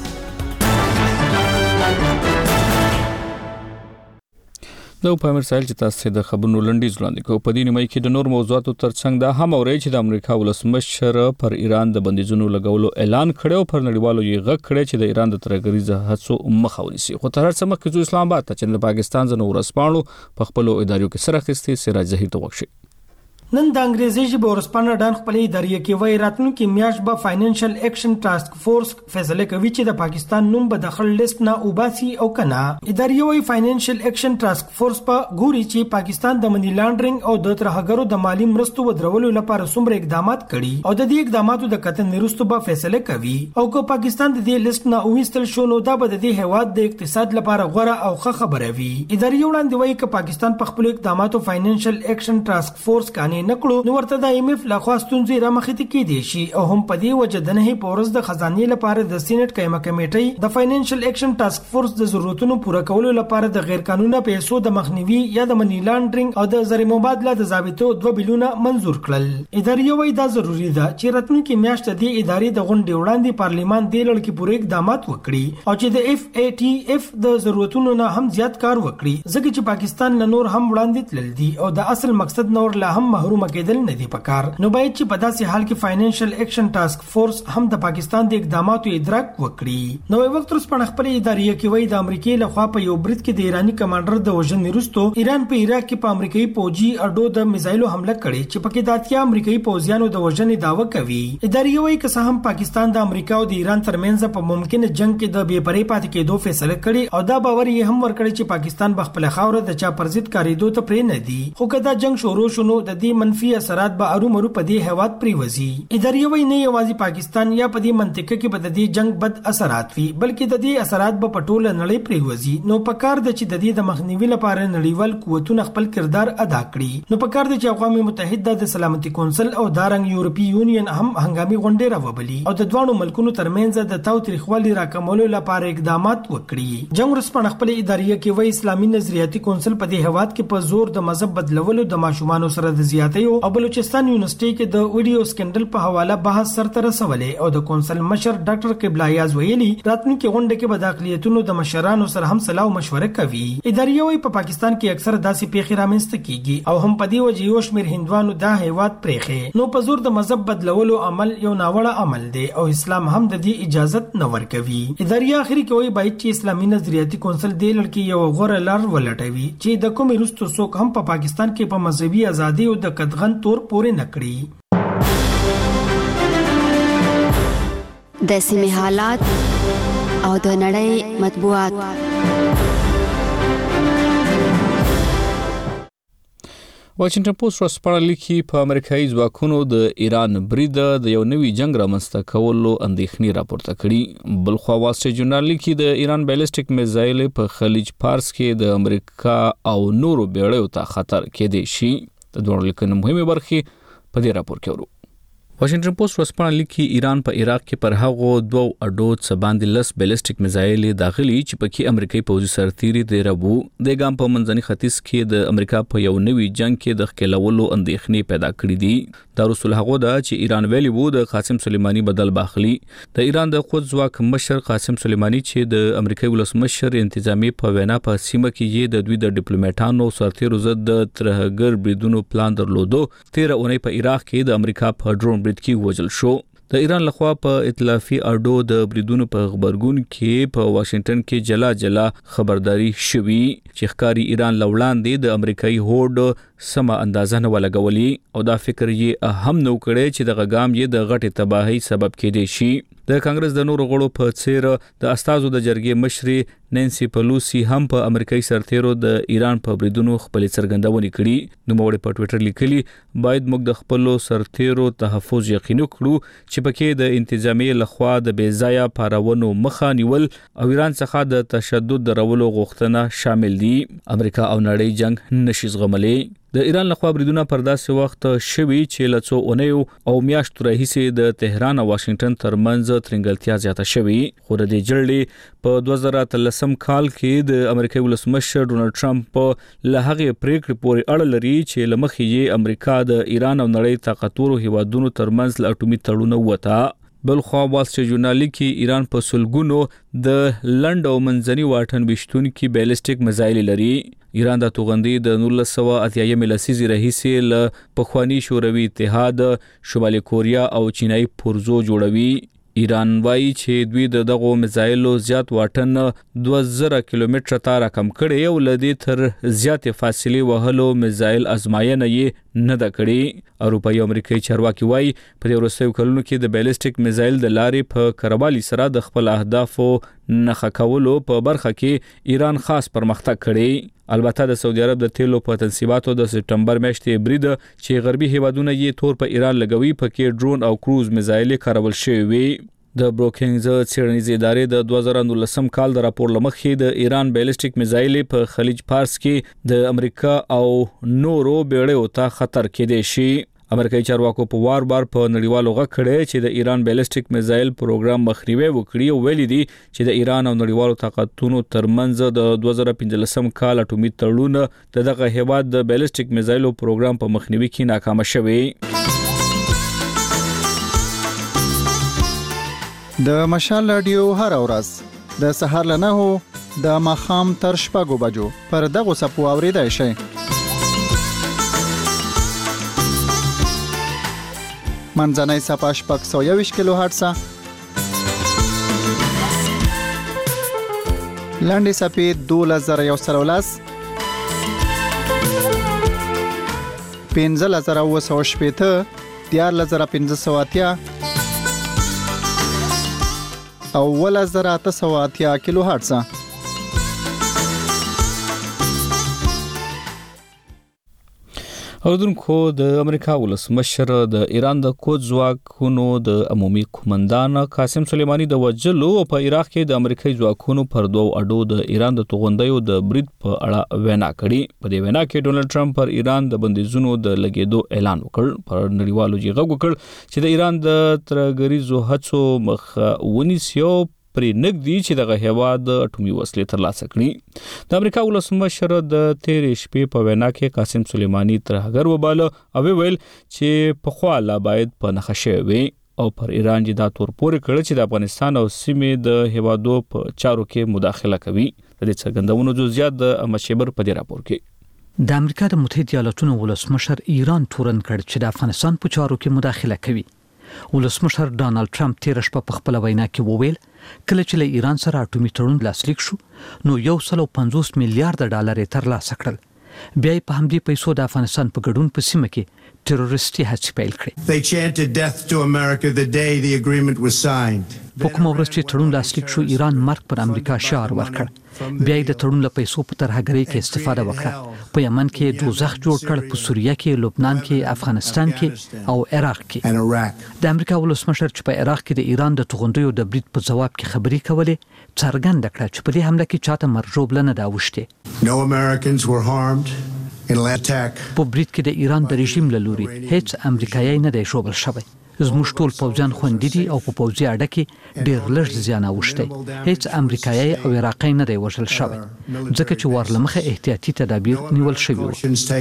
د پامیر ساحل چې تاسو د خبرونو لنډیز وړاندې کوو په دې نیمه کې د نور موضوعاتو ترڅنګ دا هم اوري چې د امریکا ولسمشر پر ایران د بندیزونو لګولو اعلان کړو پر نړیوالو یې غږ کړی چې د ایران د ترګریزه هڅو مخه ونیسي. خو تر څو مخکې اسلام آباد ته چې د پاکستان ځنو ورسپانو په خپل ادارو کې سره اخیستي سراج ظهیر ته وښي. نن د انګریزي ژبه ورسپانه ډان خپل ادارې کې وای راتلونکي میاشت به فاینانشل اکشن ټاسک فورس فیصله کوي چې د پاکستان نوم به د خل لیست نه وباسي او کنه. ادارې وای فاینانشل اکشن ټاسک فورس په ګوري چې پاکستان د منی لانډرینګ او د ترهګرو د مالی مرستو ودرولو لپاره څومره اقدامات کړي او د دې اقداماتو د کتن وروسته به فیصله کوي او که پاکستان د دې لیست نه وېستل شو نو دا به د دې هیواد د اقتصاد لپاره غوړه او ښه خبره وي. ادارې وړاندې وای چې پاکستان په خپل اقداماتو فاینانشل اکشن ټاسک فورس کانې نکړو نو ورته د IMF لخوا ستونزې رامخې کې دي شي او هم په دې وجه د نه پورز د خزانه لپاره د سېنات قائمه کمیټې د فاینانشل اکشن ټاسک فورس د ضرورتونو پوره کولو لپاره د غیر قانوني پیسو د مخنیوي یا د منی لانډرینګ او د زر مبادله د ضابطو 2 بلیونه منزور کړل. ادارې وایي دا ضروری ده چې راتلونکي میاشت د ادارې د غونډې وړاندې پارلیمان د لړ کې پوره اقدامات وکړي او چې د FATF د ضرورتونو نه هم زیات کار وکړي ځکه چې پاکستان له نور هم وړاندې تلل دي او د اصل مقصد نور لا هم محروم کېدل نه دی پکار. نو باید چې په داسې حال کې فاینانشل اکشن ټاسک فورس هم د پاکستان د اقداماتو ادراک وکړي. نو وخت تر خپل ادارې کې وایي د امریکای لخوا په یو برید کې د ایرانی کمانډر د وژنې وروسته ایران په عراق کې په امریکایي پوځي اډو د میزایلو حمله کړې چې پکې د اتیا امریکایي پوځیانو د وژنې داوا کوي. ادارې وایي که هم پاکستان د امریکا او د ایران ترمنځ په ممکنه جنگ کې د بې پرې پاتې کېدو فیصله کړي او دا باور یې هم ورکړي چې پاکستان بخپل خاور د چا پر ضد کاریدو ته پرې نه دی. خو کله جنگ شروع شونه د دې منفي اثرات به ارومرو په دې هیواد پریوزي. ادارې وایي نه یوازې پاکستان یا په دې منطقه کې به د دې جنگ بد اثرات وي بلکې د دې اثرات به په ټوله نړۍ پریوزي. نو په کار د چې د دې د مخنیوي لپاره نړیوال قوتونه خپل کردار ادا کړي. نو په کار د چې اقوام متحده د سلامتي کونسل او دارنګ یورپی یونین هم هنګامي غونډه راوبلي او د دوه ملکونو ترمنځ د تاوتریخوالي راکمولو لپاره اقدامات وکړي. جنگ ورسپانه خپل ادارې کې وایي اسلامي نظریاتي کونسل په دې هیواد کې په زور د مذهب بدلولو د ماشومان سره د زیاتیو او بلوچستان یونیورسيټي کې د ویډیو سکندل په حواله بحث سرته رسولې او د کونسل مشر ډاکټر قبله یاز ویلي راتلونکي غونډه کې به د اقلیتونو د مشرانو سره هم صلاح او مشوره کوي. ادارې وایي په پاکستان کې اکثر داسې پیښې رامنځته کیږي او هم په دې وجه یو شمېر هندوانو دا هیواد پرېښی. نو په زور د مذهب بدلولو عمل یو ناوړه عمل دی او اسلام هم د دې اجازه نه ورکوي. ادارې اخري کې وایي باید چې اسلامي نظریاتي کونسل دې لړ یو غوره لار ولټوي چې د کومې وروسته څوک هم په پاکستان کې په مذهبي ازادي او د قدغن تور پورې نکړي. د سیمې حالات او د نړۍ مطبوعات. واشنگټن پوسټ ورځپاڼه لیکي په امریکایي ځواکونو د ایران برید د یو نوي جنگ رامنځته کولو اندېښنې راپورته کړي. بلخوا وال سټریټ جورنال لیکي د ایران بیلسټیک میزایل په خلیج فارس کې د امریکا او نورو بیړیو ته خطر کېدی شي. د دوه لیکنو مهمه برخې په دې راپور کې ورو. واشنگټن پوسټ ورځپاڼه لیکي ایران په عراق کې پر هغو دوه اډو څخه باندې لس بیلسټیک میزایل داخلي چې پکې امریکایي پوځي سرتیري د ربو د ګام په منځني ختیځ کې د امریکا په یو نوي جنگ کې د ښکېلولو اندېښنې پیدا کړې دي. دا رسول هغه دا چې ایران ویلي وو د قاسم سلیمانی بدل باخلي. د ایران د قدس ځواک مشر قاسم سلیمانی چې د امریکایي ولسمشر انتظامی په وینا په سیمه کې یې د دوی د ډیپلوماټانو سرتیرو ضد د ترهګر بریدونو پلان درلودو. 13 اونۍ په عراق کې د امریکا په ډرون برید کې وژل شو. د ایران لخوا په ائتلافي اډو د بریدونو په خبرګون کې په واشنگټن کې جلا جلا خبرداري شوی چې ښکاری ایران لوړاندې د امریکایي هوډ سم اندازه نه ولګولي او دا فکر یې هم نو کړی چې د غګام یې د غټي تباہي سبب کېدی شي. د کانګرس د نورو غړو په څیر د استازو د جرګې مشري نانسي پلوسی هم په امریکایي سرتیرو د ایران په بریدونو خپل څرګندونې کړي. نو موږ په ټوئیټر لیکلي باید موږ د خپل سرتیرو تحفظ یقیني کړو چې پکې د انتظامیه لخوا د بیځایه پارونو مخه نیول او ایران څخه د تشدد درولو غوښتنه شامل دي. امریکا او نړۍ جنگ نشي زغملي. د ایران لخوا بریدونه پر داسې وخت شوي چې لڅو اونیو او میاشتو راهیسې د تهران او واشنگټن ترمنځ ترنګلتیا زیاته شوي. خو د دې جړلې په 2013 کال کې د امریکایي ولسمشر ډونالد ټرمپ له هغې پریکړې پورې اړه لري چې لمخې یې امریکا د ایران او نړۍ طاقتورو هیوادونو ترمنځ له اټومي تړون ووته. بلخوا وال سټریټ جورنال کې ایران په سلګونو د لند او منځني واټن وشتونکو بیلسټیک میزایل لري. ایران د توغندې د 1980 لسیزې راهیسې له پخوانی شوروي اتحاد، شمالي کوریا او چینای پرزو جوړوي. ایران وایي چې دوی دغه میزایلو زیات واټن 2000 کیلومتره ته راکم کړي او لدې تر زیات فاصله وهلو میزایل ازماینه یې نه د کړي. اروپایي امریکایي چارواکي وایي په دې وروستیو کلونو کې د بیلسټیک میزایل د لارې په کروالي سره د خپل اهدافو نخښه کولو په برخه کې ایران خاص پرمختګ کړي. البته د سعودي عرب د تیلو په تنصیباتو د سپټمبر میاشتې برید چې غربي هیوادونه یې تور په ایران لګوي پکې ډرون او کروز میزایل کارول شوی وي. د بروکینګز څېړنیزې ادارې د 2019 کال د راپور لمخې د ایران بیلسټیک میزایل په خلیج فارس کې د امریکا او نورو بیړیو ته خطر کېدی شي. امریکایي چارواکو په وار په نړیوالو غږ کړی چې د ایران بیلسټیک میزایل پروګرام مخنیوي وکړي او ویلي دي چې د ایران او نړیوالو طاقتونو ترمنځ د 2015 کال اټومي تړون دغه هیواد د بیلسټیک میزایل پروګرام په مخنیوي کې ناکام شوی. د مشال رادیو هر ورځ د سهار له 9 د ماښام تر 6 بجو پر دغه سپو اوریدای شئ. منځنۍ صفحه 621 کیلو هرتز، لاندې صفحه 2113، 15980، 14580 او 1880 کیلو هرتز. اوردونکو د امریکا ولسمشر د ایران د کوچ ځواکونو د عمومي قومندان قاسم سلیمانی د وجلو په عراق کې د امریکایي ځواکونو پر دوه اډو د ایران د توغندیو د برید په اړه وینا کړې. په دې وینا کې ډونالد ټرمپ پر ایران د بندیزونو د لګیدو اعلان وکړ. پر نړیوالو جګړه وکړ چې د ایران د ترګریزو هڅو مخ ونیسيو پرې نګدي چې دغه هیواد اټومي وسلې ترلاسه کړي. د امریکا ولسمشر د تیرې شپې په وینا کې قاسم سلیمانی ترهګر وباله او ویل چې په خوا لا باید په نخښه وي او پر ایران جدا تور پورې کړ چې د افغانستان او سیمې د هیوادو په چارو کې مداخله کوي. د دې څرګندونو جزئیات د امشبر په دې راپور کې. د امریکا د متحده ایالاتونو ولسمشر ایران تورن کړ چې د افغانستان په چارو کې مداخله کوي. ولسمشر ډانلډ ټرمپ تیر شپه په خپل وینا کې وویل کله چې له ایران سره اټومي تړون لاسلیک شو نو 150 میلیارډ ډالر ترلاسه کړل. بیا په همدې پیسو د افغانستان په ګډون په سیمه کې تروریستي هڅې پیل کړې. They chanted death to America the day the agreement was signed. په کوم ورځ چې تړون لاسلیک شو ایران مرګ پر امریکا شعار ورکړ. بیا د تړون له پیسو په ترهګرۍ کې استفاده وکړه. په یمن کې دوزخ جوړ کړ، په سوریه کې، لبنان کې، افغانستان کې او عراق کې. د امریکا ولسمشر چې په عراق کې د ایران د توغندیو د برید په جواب کې خبرې کولې څرګنده کړه چې په دې حمله کې چاته مرجوب نه دا وشته. No Americans were harmed in the attack. په برید کې د ایران د رژیم له لوري هیڅ امریکایي نه دی ژوبل شوی. زموږ ټول پوځیان خوندي دي او په پوځي اډه کې ډېر لږ زیان اوښتی. هیڅ امریکایي او عراقي نه دی وژل شوی ځکه چې ورلمخه احتیاطي تدابیر نیول شوي وو.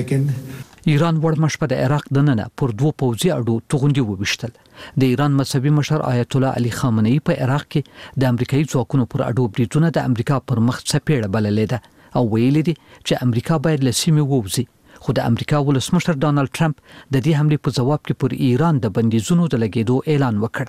ایران وړ مشبه د عراق دننه پر دوه پوځي اډو توغندي وویشتل. د ایران مذهبي مشر آیت الله علي خامنه‌ای په عراق کې د امریکایي ځواکونو پر اډو بریدونه د امریکا پر مخ څپېړه بللې ده او ویلي دي چې امریکا باید له سیمې ووځي. خو د امریکا ولسمشر ډانلډ ټرمپ د دې حمله په جواب کې پر ایران د بندیزونو د لګیدو اعلان وکړ.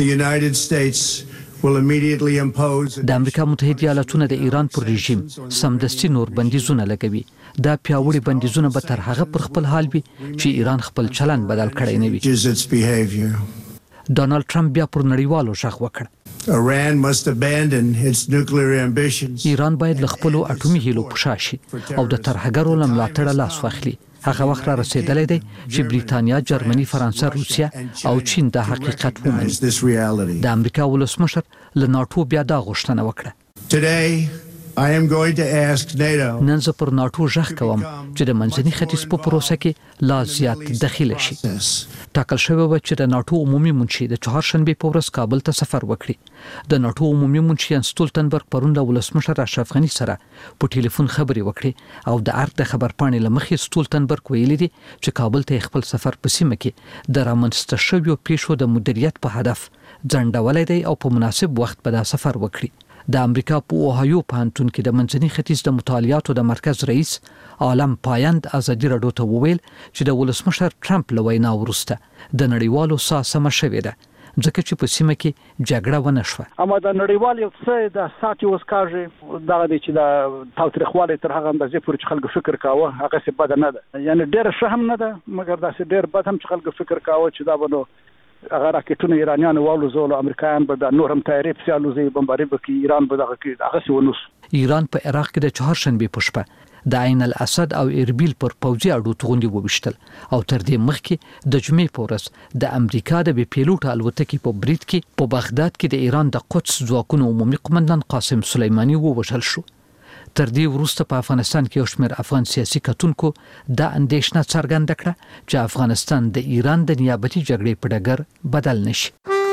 د امریکا متحده ایالاتونو د ایران پر رژیم سمدستي نور بندیزونه لګوي. دا پیاوړي بندیزونه به تر هغه پر خپل حال وي چې ایران خپل چلند بدل کړی نه وي. ډانلډ ټرمپ بیا پر نړیوالو ژغ وکړ. Iran must abandon its nuclear ambitions. ایران باید له خپل اټومي هیلو پوښا شي او د ترهګرو له ملاتړه لاس واخلي. هغه وخت را رسیدلی دی چې بریتانیا، جرمني، فرانسه، روسیا او چین دا حقیقت ومني. د امریکا ولسمشر له ناټو بیا دا غوښتنه وکړه. Today I am going to ask NATO. نن زه پر ناټو ژغ کوم چې د منځني ختیځ په پروسه کې لا زیات دخیله شي. ټاکل شوی و چې د ناټو عمومي منشي د چهارشنبه په ورځ کابل ته سفر وکړي. د ناټو عمومي منشي یانس سټولټنبرګ پرون د ولسمشر اشرف غني سره په ټلیفون خبرې وکړي او د ارګ د خبرپاڼې لمخې سټولټنبرګ ویلي دي چې کابل ته خپل سفر په سیمه کې د رامنځته شویو پیښو د مدیریت په هدف ځنډولای دی او په مناسب وخت به دا سفر وکړي. د امریکا په اوهایو پوهنتون کې د منځني ختیځ د مطالعاتو د مرکز رئیس عالم پایند ازادي راډیو ته وویل چې د ولسمشر ټرمپ له وینا وروسته د نړیوالو ساسمه شوې ده ځکه چې په سیمه کې جګړه ونه شوه. اما د نړیوال یو څه د ساتي وسکاږي دغه د چې د تاوتریخوالي تر هغه اندازې پورې چې خلک فکر کاوه هغه څه بد نه ده، یعنی ډېر ښه هم نه ده مګر داسې ډېر بد هم چې خلک فکر کاوه چې دا به هغه راکټونه ایرانیان والوزول امریکایان به د نور هم تیاری په سیالوزي بمباري وکړي ایران به دغه کې هغه څه ونوس. ایران په عراق کې د چهارشنبه په شپه د عین الاسد او اربیل پر پوځي اډو توغندي وویشتل او تر دې مخکې د جمعې په ورځ د امریکا د بي پیلوټ الوتکې په برید کې په بغداد کې د ایران د قدس ځواکونو عمومي قومندان قاسم سلیمانی ووژل شو. تر دې وروسته په افغانستان کې یو شمېر افغان سیاسي کتونکو دا اندېښنه څرګنده کړه چې افغانستان د ایران د نیابتي جګړې په ډګر بدل نشي.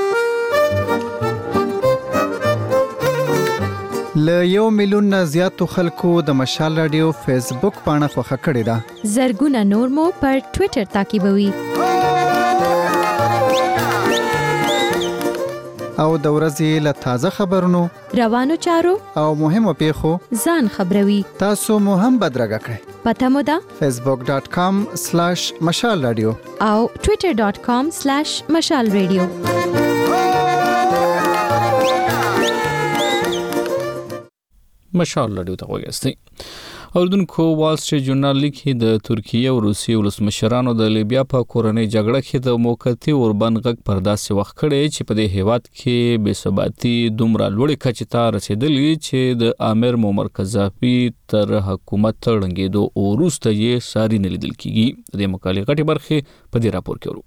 له 1 میلیون نه زیاتو خلکو د مشال رادیو فیسبوک پاڼه خوښه کړې ده. زرګونه نور مو پر ټوئیټر تعقیبوي. او د ورځې له تازه خبرونو، روانو چارو او مهمو پیښو ځان خبروي. تاسو مو هم بدرګه کړئ. پته مو ده facebook.com/مشال رادیو او twitter.com/مشال رادیو. مشال رادیو ته وګورئ. اوردونکو وال سټریټ جورنال لیکي د ترکیه او روسیې ولسمشرانو د لیبیا په کورنۍ جګړه کې د موقتی اوربان غږ پر داسې وخت کړي چې په دې هیواد کې بې ثباتي دومره لوړې کچې ته رسیدلې چې د امیر معمر قذافي تر حکومت تړنګېدو او وروسته یې ساري نه لیدل کیږي. د مقالې غټي برخې په دې راپور کې ورو.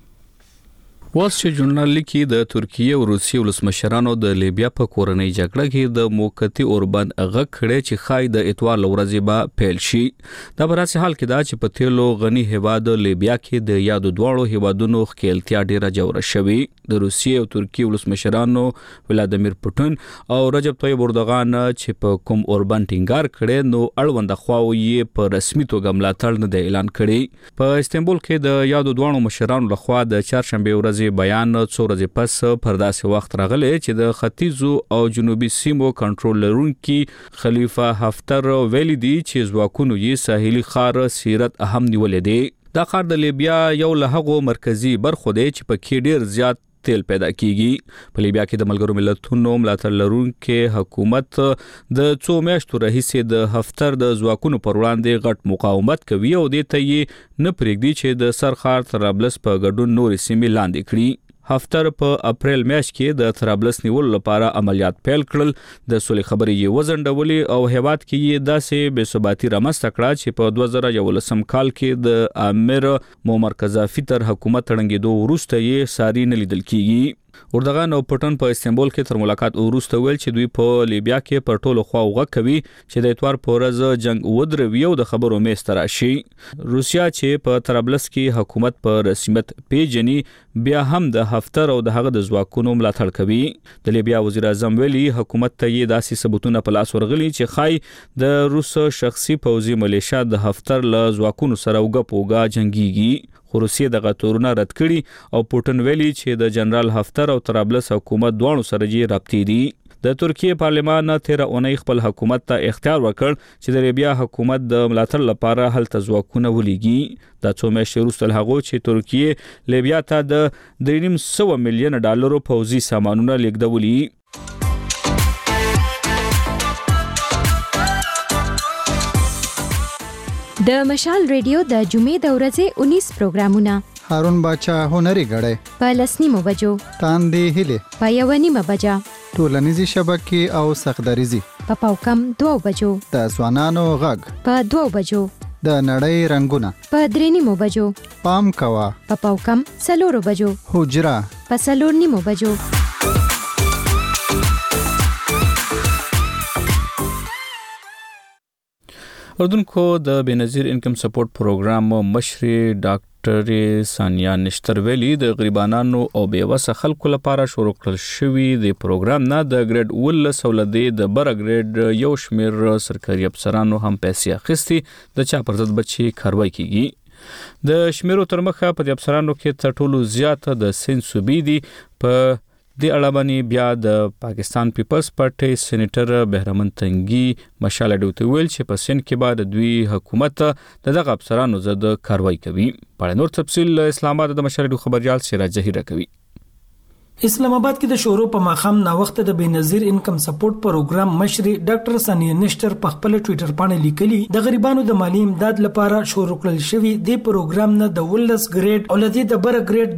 وال سټریټ جورنال لیکي د ترکیه او روسیې ولسمشرانو د لیبیا په کورنۍ جګړه کې د موقتی اوربان غږ کړي چې خای د اتوار لورځې به پیل شي. دا په داسې حال کې دا چې په تیلو غني هیواد لیبیا کې د یادو دواړو هیوادونو ښکېلتیا ډیره جوړه شوې. د روسیې او ترکیې ولسمشرانو ولادیمیر پوتین او رجب طیب اردوغان چې په کوم اوربان ټینګار کړي نو اړوند خواو یې په رسمي توګه ملاتړ نه دی اعلان کړی. په استنبول کې د یادو دواړو مشرانو لخوا د چهارشنبه ورځ بیان څو ورځې پس پر داسې وخت راغلی چې د ختیځو او جنوبي سیمو کنټرول لرونکي خلیفه حفتر ویلي دي چې ځواکونو یې ساحلي ښار سیرت اهم نیولې دی. دا ښار د لیبیا یو له هغو مرکزي برخو دی چې پکې ډیر زیات تیل پیدا کیږي. په لیبیا کې د ملګرو ملتونو ملاتړ لرونکي حکومت د څو میاشتو راهیسې د حفتر د ځواکونو پر وړاندې غټ مقاومت کوي او دې ته یې نه پرېږدي چې د سرخار طرابلس په ګډون نورې سیمې لاندې کړي. حفتر په اپریل میاشت کې د طرابلس نیولو لپاره عملیات پیل کړل. د سولې خبرې یې وزنډولې او هیواد کې یې داسې بې ثباتي رامنځته کړه چې په 2011 کال کې د امیر معمر قذافي تر حکومت تړنګېدو وروسته یې ساري نه لیدل کیږي. اردوغان او پوتین په استنبول کې تر ملاقات وروسته ویل چې دوی په لیبیا کې پر ټولو خواو غږ کوي چې د اتوار په ورځ جنگ ودروي او د خبرو میز ته راشي. روسیا چې په طرابلس کې حکومت په رسمیت پیژني بیا هم د حفتر او د هغه د ځواکونو ملاتړ کوي. د لیبیا وزیر اعظم ویلي حکومت ته یې داسې ثبوتونه په لاس ورغلي چې خای د روس شخصي پوځي ملیشیا د حفتر له ځواکونو سره وګه پوګه جنگيږي. خو روسیې دغه تورونه رد کړي او پوتین ویلي چې د جنرال حفتر او طرابلس حکومت دواړو سره یې رابطې دي. د ترکیه پارلمان 13 اونۍ خپل حکومت ته اختیار ورکړ چې د لیبیا حکومت د ملاتړ لپاره هلته ځواکونه ولېږي. دا څو میاشتې وروسته هغه چې ترکیه لیبیا ته د $300 میلیون پوځي سامانونه لیږدولي. د مشال ریډیو د جمعې د ورځې 19 پروګرامونه هارون باچا هنري غړې په لسنیمو بجو تاندې هله په یونیمه بجا ټولنیزي شبکې او سخدریزي په پاوکم 2 بجو د ځوانانو غږ په 2 بجو د نړۍ رنگونه په 3 بجو پام کوا په پاوکم 4 بجو حجرا په 4 بجو. اردوونکو د بنظیر انکم سپورټ پروګرام مشر ډاکټر ثانیه نشتر ویلي د غریبانو او بیوسه خلکو لپاره شروع کړل شوی د پروګرام نه د ګریډ 19 ولدې د بر ګریډ یو شمیر سرکاري افسرانو هم پیسې اخیستي د چا پر ضد بچي کاروای کیږي. د شمیرو تر مخه په د افسرانو کې تر ټولو زیات د سند صوبې دي. په د اړه بیا د پاکستان پیپلز پارټي سېنیټر بهرمن تنګي مشال ډوته ویل چې په سند کې بعد دوی حکومت دغه افسرانو ضد کاروایی کوي. په نور تفصیل اسلام آباد د مشال ډو خبريال سراج ظهیر کوي. اسلام آباد کې د شورو په ماخام نا وخت د بنظیر انکم سپورټ پروګرام مشر ډاکټر ثانیه نشتر په خپل ټوئیټر باندې لیکلي د غریبانو د مالی امداد لپاره شروع کړل شوی د پروګرام نه د 19 ګریډ او لدی د بر ګریډ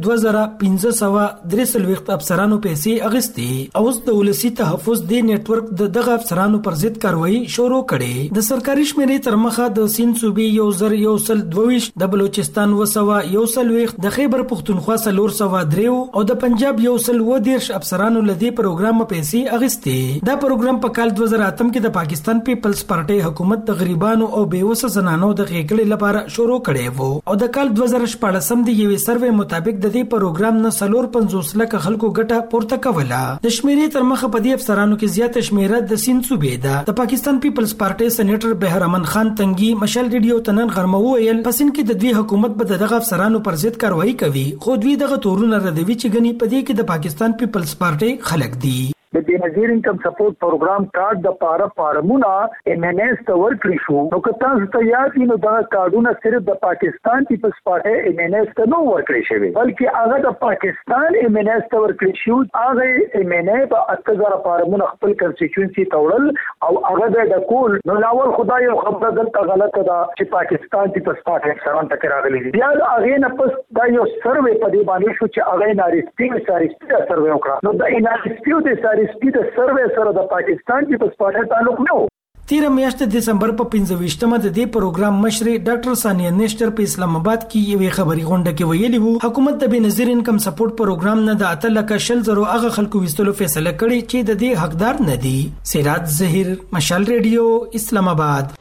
2533 افسرانو پیسې اغستې او د ولسی تحفظ د نتورک دغه افسرانو پر ضد کاروایی شروع کړي. د سرکاري شمیرې تر مخه د سند صوبې 122 د بلوچستان 121 د خیبر پختونخوا 303 او د پنجاب 110 افسرانو لدی پروګرام پیسې اغستې. دا پروګرام په کال 2008 کې د پاکستان پیپلز پارټي حکومت د غریبانو او بیوسه زنانو د غېګړې لپاره شروع کړي وو او د کال 2014 د یوې سروې مطابق د دې پروګرام نه 450 لک خلکو ګټه پورته کوله. د شمیرې تر مخه په دې افسرانو کې زیاته شمیره د سند صوبې ده. د پاکستان پیپلز پارټي سېنیټر بهرمن خان تنګي مشال ریډیو تنن غرمو ویل پسند کې د دوی حکومت به دغه افسرانو پر ضد کاروایی کوي خو دوی دغه تورونه ردوي چې غني په دې کې د پاکستان پیپلز پارټي خلک دي. د بنظیر انکم سپورټ پروګرام کارت د پاره فارمونه MNS ته ورکړی شو. نو که تاسو ته یاد وي نو دا کارډونه صرف د پاکستان پیپلز پارټي MNS ته نو ورکړی شوی بلکې هغه د پاکستان MNS ته ورکړی شو. هغه MNS په 8000 فارمونه خپل کنسټیټوئنسي ته وړل او هغه د کول نو لاول خدای یو خبره دلته غلطه ده چې پاکستان پیپلز پارټي سره ټکر راغلی دی. بیا هغه نه پس دا یو سروې په دې باندې شو چې هغه نارسپی سروې وکړه. نو دا نارسپی د سارسپی د سروې سره د پاکستان پیپلز پارټي تعلق نه و. تیر میاشت د دسمبر په 25مه د دې پروګرام مشر ډاکټر ثانیه نشتر په اسلام آباد کې یو خبري غونډه کې ویلي وو حکومت د بنظیر انکم سپورټ پروګرام نه د 8,000 هغه خلکو وستلو فیصله کړې چې د دې حقدار نه دي. سراج ظهیر، مشال ریډیو، اسلام آباد.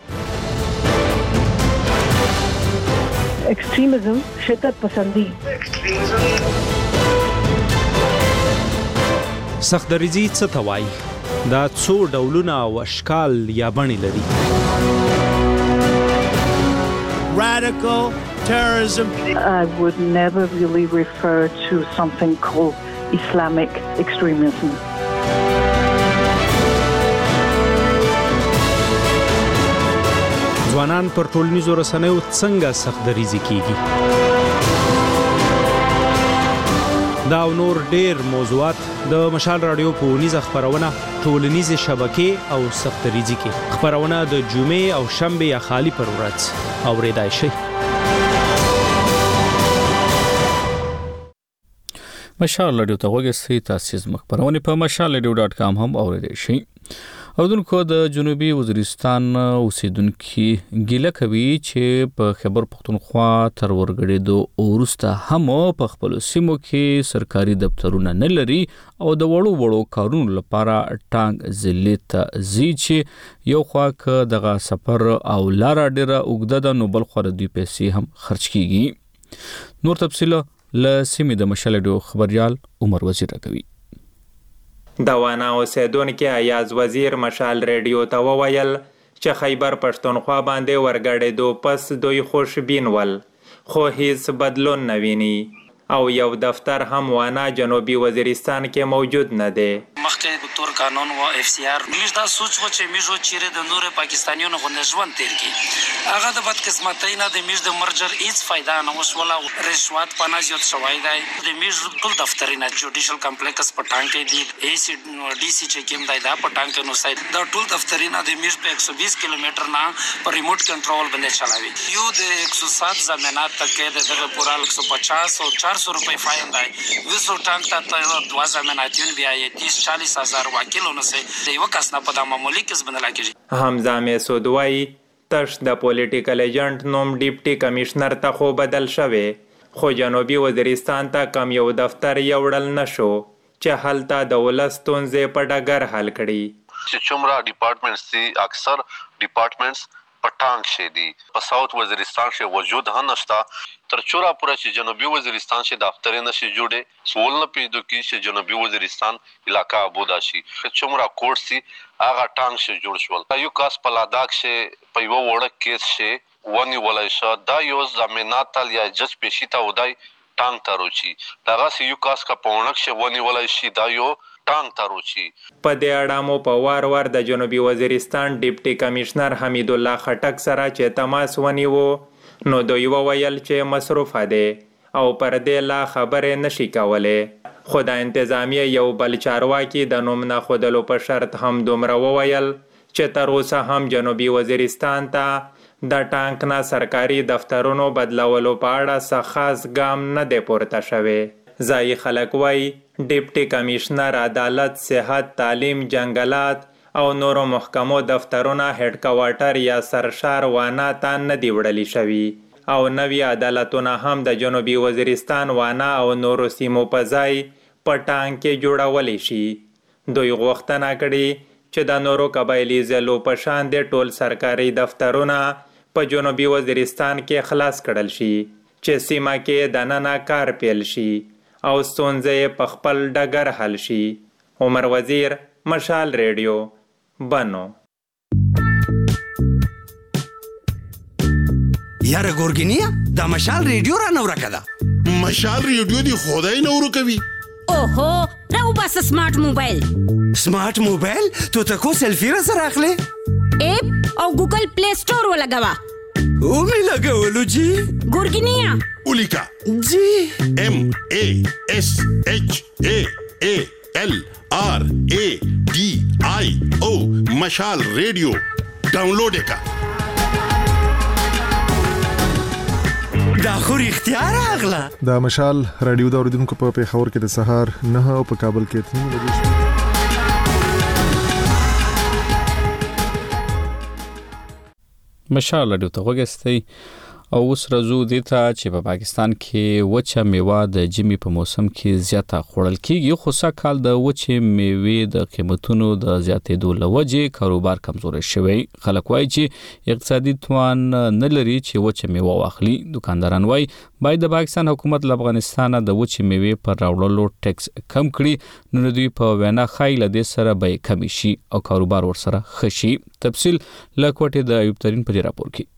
Extremism शिद्दत पसंदी سختدریزي څه ته وایي؟ دا څو ډولونه او اشکال یا بڼې لري؟ Radical terrorism. I would never really refer to something called Islamic extremism. ځوانان پر ټولنیزو رسنیو څنګه سختدریزي کیږي؟ دا او نور ډیر موضوعات د مشال رادیو په ونیزه خبرونه ټولنیزه شبکې او سختدریزي کې خبرونه د جمعې او شنبه یا خالی پر ورځ اوریدای شي. مشال رادیو ته وګورئ تاسو خبرونه په mashalradio.com هم اوریدای شي. اوردونکو د جنوبي وزیرستان اوسیدونکو ګیله کوي چې په خیبر پختونخوا تر ورګړېدو وروسته هم په خپل سیمو کې سرکاري دفترونه نه لري او د وړو کارونو لپاره ټانګ زلیت زی چې یو خوا ک دغه سفر او لار ډیره اوږده د نوبل خور دی پیسې هم خرج کیږي. نور تفصیل له سیمې د مشالډو خبريال عمر وزیر کوي. د وانا اوسیدونکو ایاز وزیر مشال ریډیو ته وویل چې خیبر پښتونخوا باندې ورګړېدو پس دوی خوشبین ول خو هیڅ بدلون نه ویني او یو دفتر هم وانا جنوبي وزیرستان کې موجود نه دی. مخکې د تور قانون او FCR موږ دا سوچ و چې موږ چیرې د نور پاکستانیانو غونډه ژوند تیر کی هغه د بدقسمتۍ نه د موږ د مرجر هیڅ فائدہ نه وشوله. رشوت پناه زیات شوی دی. د موږ ټول دفترونه جوډیشل کمپلیکس په ټانګ کې دی AC چې کوم دی دا په ټانګ کې نو سید دا ټول دفترونه د موږ په 120 کیلومتر نه په ریموټ کنټرول باندې چلاوي. یو د 107 ضمانت تک د دغه پورا 150 او 400 روپے فائن دی. وسو ټانګ ته دوا ضمانتون بیا 30-40 هزار وکیلونو سه یو کس نه په معمولی کس باندې لاګي. حمزه مسعودوی تش د پولیټیکل ایجنټ نوم ډیپټي کمشنر ته خو بدل شوی خو جنوبي وزیرستان ته کم یو دفتر یوړل نشو چې هلته د ولستونځ په ډګر حل کړي. چې چمرا ډپارټمنټس دي اکثر ډپارټمنټس پټانګ شه دي په ساوث وزیرستان شه وجود هم نشتا تر چورا پورا چې جنوبي وزیرستان شه دفتر نشي جوړه سوال نه پیدو کی چې جنوبي وزیرستان علاقہ ابودا شي چمرا کوټ سي هغه ټانګ شه جوړ شول. یو کاس په لاداک شه په یو وړه کیس شه ونی ولای شه دا یو ضمانت یا جج پیشي ته ودای ټانګ تاروچی دغه سی یو کاس کا پونک شه ونی ولای شي دا یو ټانګ تاروچی. په دې اړه مو په وار د جنوبي وزیرستان ډیپټي کمشنر حمید الله خټک سره چې تماس ونیو نو دوی وویل چې مصروف دي او پر دې لا خبرې نشي کولای. خو د انتظامیه یو بل چارواکي د نوم نه خودلو په شرط هم دومره وویل چې تر اوسه هم جنوبي وزیرستان ته د ټانک نه سرکاري دفترونو بدلولو په اړه څه خاص ګام نه دی پورته شوی. ځایي خلک وایي ډیپټي کمشنر عدالت، صحت، تعلیم، جنگلات او نورو محکمو دفترونه هډ کوارټر یا سرشار وانا ته نه دی وړلی شوي او نوي عدالتونه هم د جنوبي وزیرستان وانا او نورو سیمو په ځای په ټانګ کې جوړولی شي. دوی غوښتنه کړې چې د نورو قبایلي ضلعو په شان د ټول سرکاري دفترونه په جنوبي وزیرستان کې خلاص کړل شي چې سیمه کې دننه کار پیل شي او ستونزې په خپل ډګر حل شي. عمر وزیر، مشال ریډیو، بنو. یاره ګورګینیا دا مشال ریډیو را نو راکدا. مشال ریډیو دی خدای نو ورکوي اوهو راو بس سمارټ موبایل تو تکو سیلفی را سره اخلي اپ او ګوګل پلی سٹور ولګوا او می لګولو جی ګورګینیا اولیکا جی MASHALRADIO مشال ریډیو ډاونلوډ کا دا خو اختیار اغلا دا مشال رادیو دا اوریدونکو په پیښور کې د سهار 9 او په کابل کې 3 بجې مشال رادیو ته وګستئ او اوس راځو دې ته چې په پاکستان کې وچه میوه د ژمي په موسم کې زیاته خوړل کیږي خو سږکال د وچې میوې د قیمتونو د زیاتېدو له وجې کاروبار کمزوري شوی خلک وایي چې اقتصادي توان نه لري چې وچه میوه واخلي دکانداران وایي باید د پاکستان حکومت له افغانستان د وچې میوې پر راوړلو ټیکس کم کړي نو دوی په وینا خایل د سره به کم شي او کاروبار ورسره خشي تفصیل لکوټه د ایوب ترين په راپور کې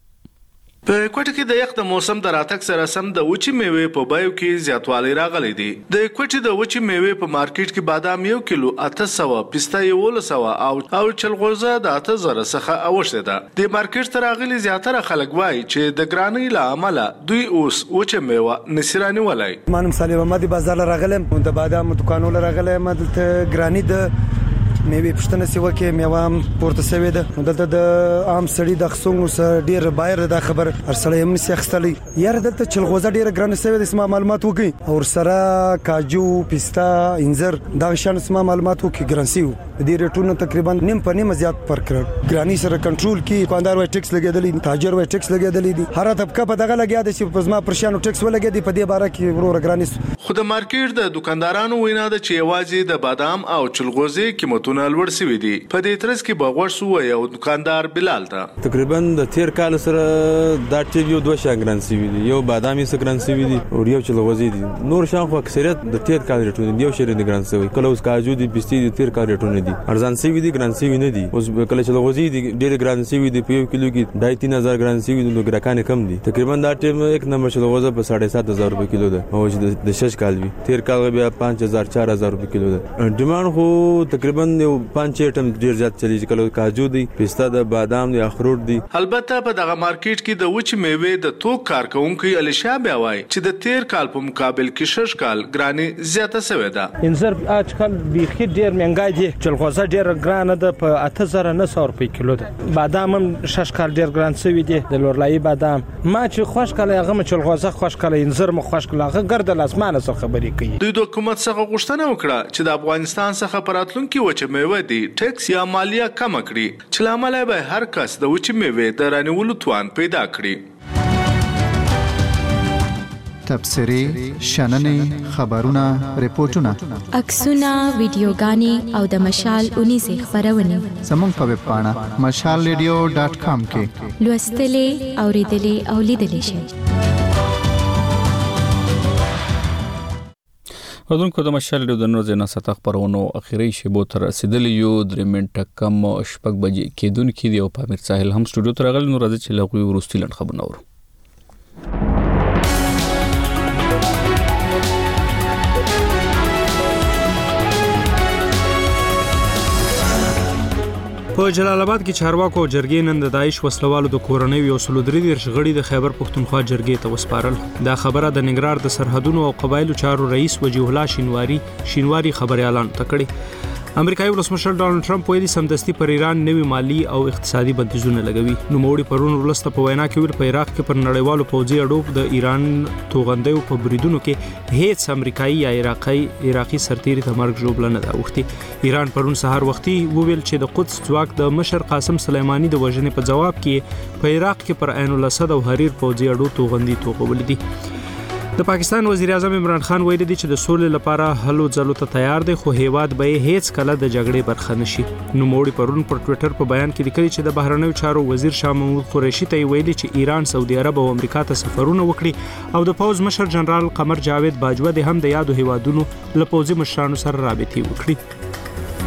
په کوټه کې د یخ د موسم د راتګ سره سم د وچې میوې په بایو کې زیاتوالی راغلی دی د کوټه د وچې میوې په مارکیټ کې بادام 1 کیلو 800 پسته 1100 او چلغوزه د 8000 څخه اوښته ده د مارکیټ تر راغلي زیاتره خلک وایي چې د ګرانی له عمله دوی اوس وچې میوه نسرانی ولای مانم سالم محمد بازار راغلم د بادام دکانونو راغلم دلته ګرانی د میوه پښتنه سیوه کې میوه پورته سوي ده دلته د عام سړی د خصوصو سره ډیر بایر د خبر ارسلې هم نشي خستلې یار دلته چلغوزه ډیر ګران سوي د اسما معلومات وکي او سره کاجو پستا انځر دا شان اسما معلومات وکي ګران سیو د ریټونو تقریبا نیم په نیم زیات پر کړ ګرانی سره کنټرول کی دکاندار وای ټیکس لګیدلی تاجر وای ټیکس لګیدلی دي هر طبقه په دغه لګیا دي چې پزما پرشانو ټیکس ولګیدي په دې باره کې ورور ګرانی خو د مارکیټ د دکاندارانو وینا ده چې یوازې د بادام او چلغوزه قیمتونه لوړ شوي دي په دې ترڅ کې بغور شو یو دکاندار بلال ته تقریبا د تیر کال سره دا ټیل یو دوه شانګران سوي دي یو بادامي سګران سوي دي او یو چلغوزي دي نور شان خو اکثریت د تیر کال ریټونه دی یو شری د ګران سوي کله اوس کاجو دي پستی دي تیر کال ریټونه دي ارزان سوي دي ګران سوي نه دي اوس کله چلغوزي دي ډېر ګران سوي دي په یو کیلو کې 2-3000 ګران سوي دي نو ګراکان کم دي تقریبا دا ټیم یک نمبر چلغوزه په 7500 روپے کیلو ده او د شش کال وی تیر کال بیا 5000-4000 روپے کیلو ده ډیماند خو تقریبا یو 5 ایټم ډیر زیات چلی کله کاجو دي پسته د بادام دي اخروټ دي البته په دغه مارکیټ کې د وچ میوه د توک کارکونکو الشا بیا وای چې د تیر کال په مقابل کې شش کال ګرانی زیاته شوې ده انځر اجکل بيخي ډیر مهنګای دي چلغوزه ډیر ګرانه ده په 8900 روپے کیلو ده بادام هم شش کال ډیر ګران شوی دي د لورلای بادام ما چې خوش کله هغه چلغوزه خوش کله انځر مخ خوش کله هغه ګرد لاسمانه څخه خبرې کوي دوی د حکومت څخه غوښتنه وکړه چې د افغانستان څخه پراتلونکو وچ میوه دي ټیکس یا مالیه کم کړي چې لامل به هر کس د وچ میوه د رانیولو توان پیدا کړي تبصرې شننې خبرونه ریپورتونه عکسونه ویډیوګانې او د مشال 19 خبرونه زموږ په ویب پاڼه mashalradio.com کې لوستلې اوریدلې او لیدلې شئ ودونکو د مشال د نورځ نه ستا خبرونو اخیری شیبو تر رسیدلی یو 3 منټه کم شپږ بجې کېدون کې دی او پامیر ساحل هم سټوډیو ته راغلی نو راځي چې لغوي ورستي لند خبرونه ورو په جلال آباد کې چارواکو جرګې نن د داعش وسلوالو د کورنۍ یو سلودري د شغړې د خیبر پښتونخوا جرګې ته وسپارل دا خبره د ننګرهار د سرحدونو او قبایلو چارو رئیس وجیه الله شینواری خبري اعلان تکړي امریکایي ولسمشر ډانلډ ټرمپ ویلي سمدستي پر ایران نوي مالی او اقتصادي بندیزونه لګوي نو موړي پرون ولسته په وینا کې ویل په عراق کې پر نړیوالو پوځي اډو د ایران توغندیو په بریدونو کې هیڅ امریکایي یا عراقي سرتیري ته مرګ ژوبله نه ده اوښتي ایران پرون سهار وختي وویل چې د قدس ځواک د مشر قاسم سلیماني د وژنې په جواب کې په عراق کې پر عین الاسد او حریر پوځي اډو توغندي توغول دي د پاکستان وزیر اعظم عمران خان ویلي دی چې د سولې لپاره هلو ځلو ته تیار دی خو هیواد به هیڅ کله د جګړې برخه نشي نو موړي پرون پر ټوئیټر په بیان کې لیکلي چې د بهرنیو چارو وزیر شاه محمود قریشي ته ویلي چې ایران سعودي عرب او امریکا ته سفرونه وکړي او د پوز مشر جنرال قمر جاوید باجوه د هم د یادو هیوادونو له پوزي مشرانو سره رابطې وکړي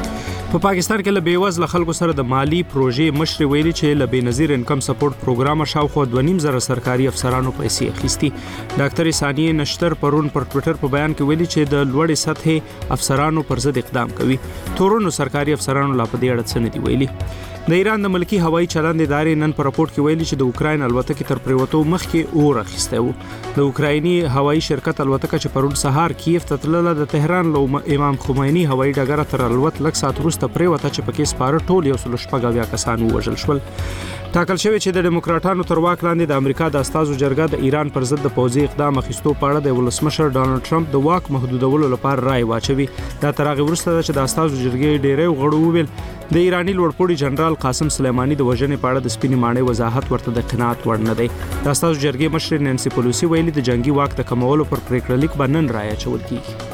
په پاکستان کې له بیوزله خلکو سره د مالی پروژې مشر ویلي چې له بنظیر انکم سپورټ پروګرام شاوخوا 2.5 سرکاري افسرانو پیسې اخیستي. ډاکټر ثانیه نشتر پرون پر ټوئیټر په بیان کې ویلي چې د لوړې سطحې افسرانو پر ضد اقدام کوي. تورونو سرکاري افسرانو لا په دې اړه څه نه دی ویلي. د ایران د ملکی هوایي چلند ادارې نن په راپورټ کې ویلي چې د اوکراین الوتکې تر پریوتو مخکې اور اخیسته وو. د اوکرایني هوایي شرکت الوتکه چې پرون سهار کیف ته تلله د تهران له امام خمیني هوایي ډګر تر الوت لږ ساعت وروسته پریوته چې پکې سپاره ټول 114 کسان وژل شول. ټاکل شوی چې د ډیموکراټانو تر واک لاندې د امریکا د استازو جرګه د ایران پر ضد د پوځي اقدام اخیستو په اړه د ولسمشر ډانلډ ټرمپ د واک محدودولو لپاره رائے واچوي. دا تر هغه وروسته چې د استازو جرګې ډیری غړو وویل د ایرانی لوړپوړي جنرال قاسم سلیمانی د وژنې په اړه د سپینې ماڼۍ وضاحت ورته د قناعت وړ نه دی. د استازو جرګې مشر نانسي پلوسی ویلي د جنگي واک د کمولو پر پریکړه لیک باندې نن رائے اچول کیږي.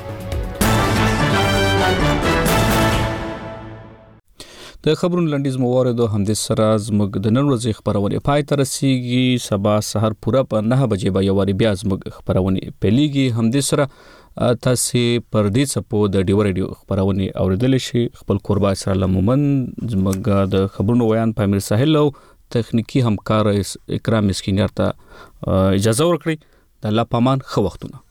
د خبرونو لنډیز موارد همدې سره زموږ د نن ورځې خبرونه پای ته رسیږي. سبا سحر پوره په 9 بجې به یواري بیا زموږ خبرونه پیلېږي. همدې سره تاسو پر دې څپو د ډیو ریډیو خبرونه اوریدل شي. خپل قربا اسرائیل مومند زموږ د خبرونو ویان پامیر ساحل او تخنیکی همکار اکرام مسکینیار ته اجازه ورکړي. د الله پامان خو وختونه